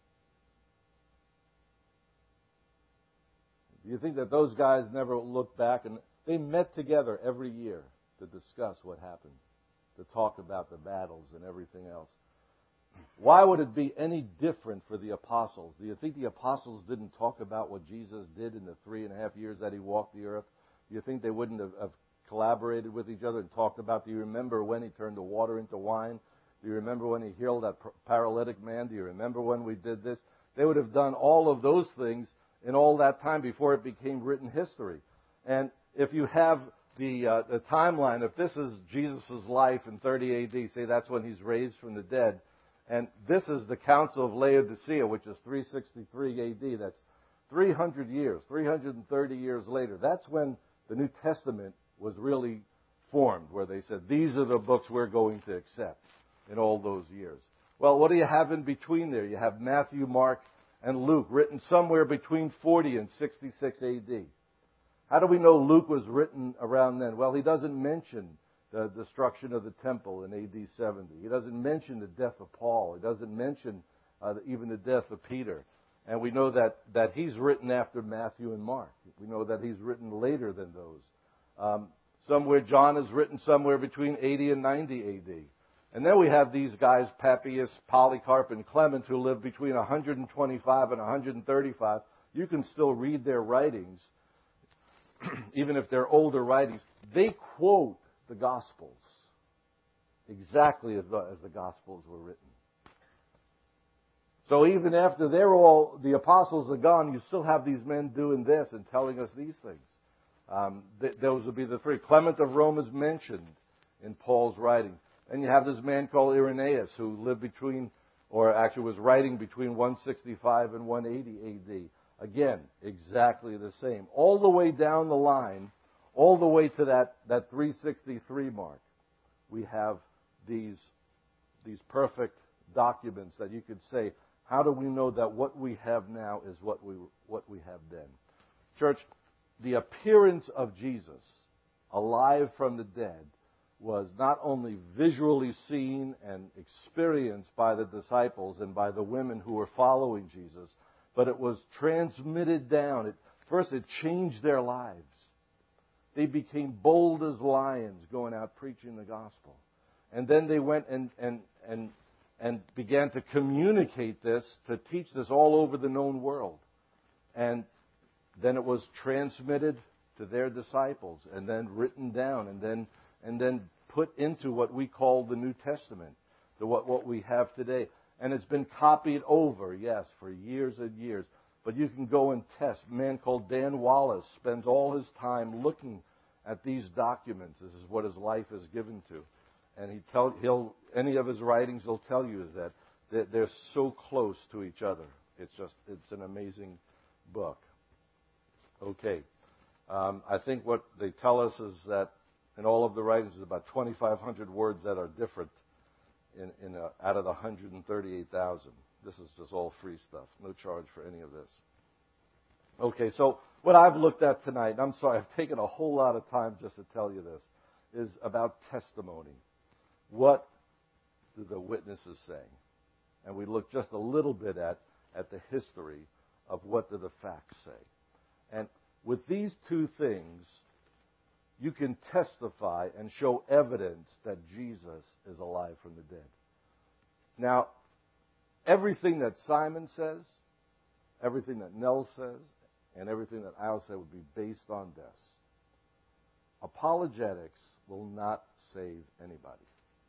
Do you think that those guys never looked back? And they met together every year to discuss what happened, to talk about the battles and everything else. Why would it be any different for the apostles? Do you think the apostles didn't talk about what Jesus did in the three and a half years that he walked the earth? Do you think they wouldn't have, have collaborated with each other and talked about, do you remember when he turned the water into wine? Do you remember when he healed that paralytic man? Do you remember when we did this? They would have done all of those things in all that time before it became written history. And if you have the, uh, the timeline, if this is Jesus' life in thirty A D, say that's when he's raised from the dead, and this is the Council of Laodicea, which is three sixty-three A D, that's three hundred years, three hundred thirty years later. That's when the New Testament was really formed, where they said, these are the books we're going to accept in all those years. Well, what do you have in between there? You have Matthew, Mark, and Luke, written somewhere between forty and sixty-six A D. How do we know Luke was written around then? Well, he doesn't mention the destruction of the temple in A D seventy. He doesn't mention the death of Paul. He doesn't mention uh, even the death of Peter. And we know that, that he's written after Matthew and Mark. We know that he's written later than those. Um, somewhere John is written somewhere between eighty and ninety A D. And then we have these guys, Papias, Polycarp, and Clement, who lived between one hundred twenty-five and one hundred thirty-five. You can still read their writings, even if they're older writings. They quote the Gospels exactly as the, as the Gospels were written. So even after they're all, the apostles are gone, you still have these men doing this and telling us these things. Um, th- those would be the three. Clement of Rome is mentioned in Paul's writing. And you have this man called Irenaeus who lived between, or actually was writing between one sixty-five and one eighty A D. Again, exactly the same. All the way down the line, all the way to that, that three sixty-three mark, we have these, these perfect documents that you could say, how do we know that what we have now is what we, what we have then? Church, the appearance of Jesus, alive from the dead, was not only visually seen and experienced by the disciples and by the women who were following Jesus, but it was transmitted down. It, first, it changed their lives. They became bold as lions going out preaching the gospel. And then they went and, and, and, and began to communicate this, to teach this all over the known world. And then it was transmitted to their disciples and then written down and then and then put into what we call the New Testament, to what, what we have today. And it's been copied over, yes, for years and years. But you can go and test. A man called Dan Wallace spends all his time looking at these documents. This is what his life is given to. And he tell, he'll any of his writings will tell you is that they're, they're so close to each other. It's just, it's an amazing book. Okay. Um, I think what they tell us is that in all of the writings, there's about twenty-five hundred words that are different in, in a, out of the one hundred thirty-eight thousand. This is just all free stuff. No charge for any of this. Okay, so what I've looked at tonight, and I'm sorry, I've taken a whole lot of time just to tell you this, is about testimony. What do the witnesses say? And we look just a little bit at, at the history of what do the facts say. And with these two things, you can testify and show evidence that Jesus is alive from the dead. Now, everything that Simon says, everything that Nell says, and everything that I'll say would be based on this. Apologetics will not save anybody.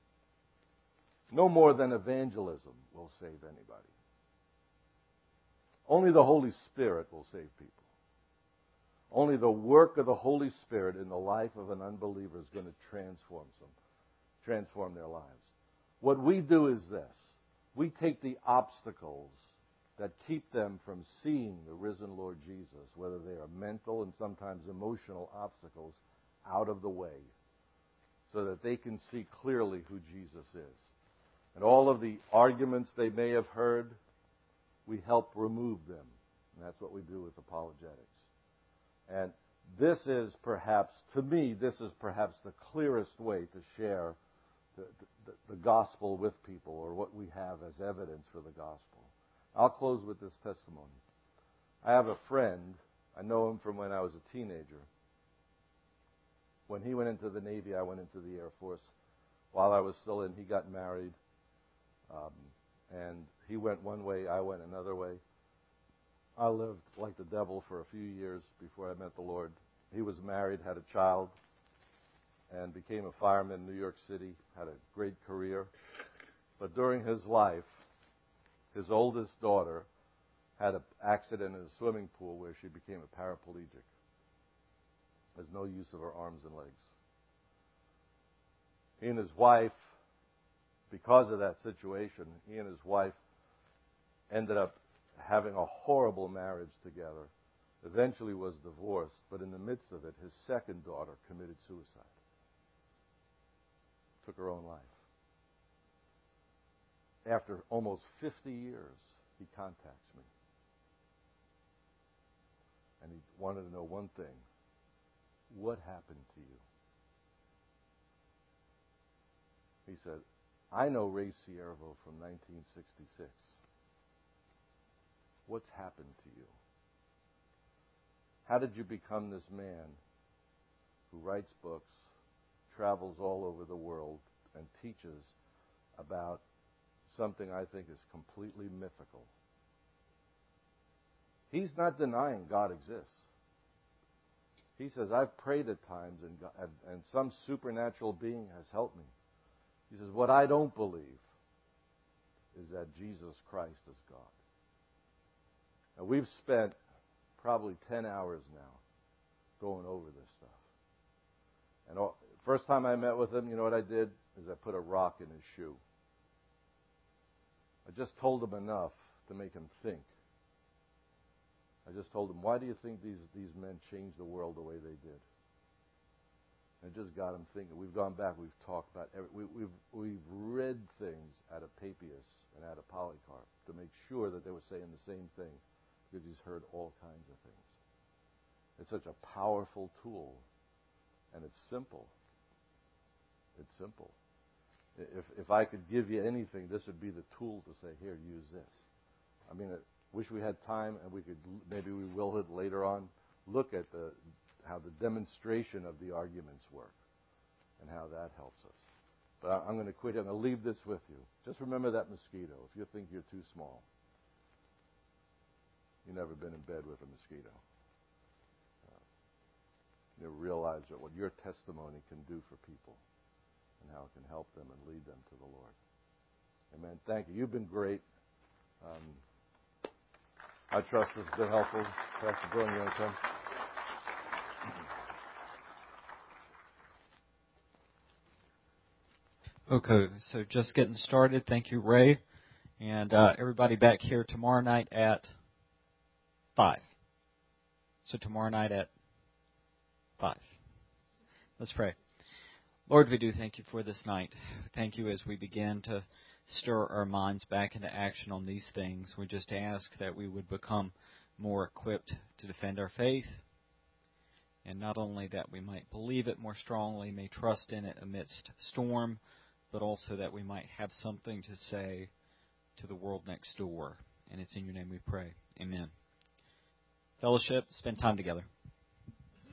No more than evangelism will save anybody. Only the Holy Spirit will save people. Only the work of the Holy Spirit in the life of an unbeliever is going to transform them, transform their lives. What we do is this. We take the obstacles that keep them from seeing the risen Lord Jesus, whether they are mental and sometimes emotional obstacles, out of the way, so that they can see clearly who Jesus is. And all of the arguments they may have heard, we help remove them. And that's what we do with apologetics. And this is perhaps, to me, this is perhaps the clearest way to share the, the, the gospel with people, or what we have as evidence for the gospel. I'll close with this testimony. I have a friend, I know him from when I was a teenager. When he went into the Navy, I went into the Air Force. While I was still in, he got married. Um, and he went one way, I went another way. I lived like the devil for a few years before I met the Lord. He was married, had a child, and became a fireman in New York City, had a great career. But during his life, his oldest daughter had an accident in a swimming pool where she became a paraplegic. There's no use of her arms and legs. He and his wife, because of that situation, he and his wife ended up having a horrible marriage together, eventually was divorced, but in the midst of it, his second daughter committed suicide. Took her own life. After almost fifty years, he contacts me. And he wanted to know one thing. What happened to you? He said, I know Ray Siervo from nineteen sixty-six. What's happened to you? How did you become this man who writes books, travels all over the world, and teaches about something I think is completely mythical? He's not denying God exists. He says, I've prayed at times and, God, and, and some supernatural being has helped me. He says, what I don't believe is that Jesus Christ is God. Now, we've spent probably ten hours now going over this stuff. And all, first time I met with him, you know what I did? Is I put a rock in his shoe. I just told him enough to make him think. I just told him, why do you think these, these men changed the world the way they did? And it just got him thinking. We've gone back, we've talked about, every, we, we've, we've read things out of Papias and out of Polycarp to make sure that they were saying the same thing, because he's heard all kinds of things. It's such a powerful tool, and it's simple. It's simple. If if I could give you anything, this would be the tool to say, here, use this. I mean, I wish we had time, and we could, maybe we will it later on, look at the how the demonstration of the arguments work and how that helps us. But I, I'm going to quit. I'm going to leave this with you. Just remember that mosquito. If you think you're too small, you've never been in bed with a mosquito. Uh, you realize that what your testimony can do for people and how it can help them and lead them to the Lord. Amen. Thank you. You've been great. Um, I trust this has been helpful. Pastor Bill, you want to come? Okay, so just getting started. Thank you, Ray. And uh, everybody back here tomorrow night at five. So tomorrow night at five. Let's pray. Lord, we do thank you for this night. Thank you as we begin to stir our minds back into action on these things. We just ask that we would become more equipped to defend our faith. And not only that we might believe it more strongly, may trust in it amidst storm, but also that we might have something to say to the world next door. And it's in your name we pray. Amen. Fellowship, spend time together.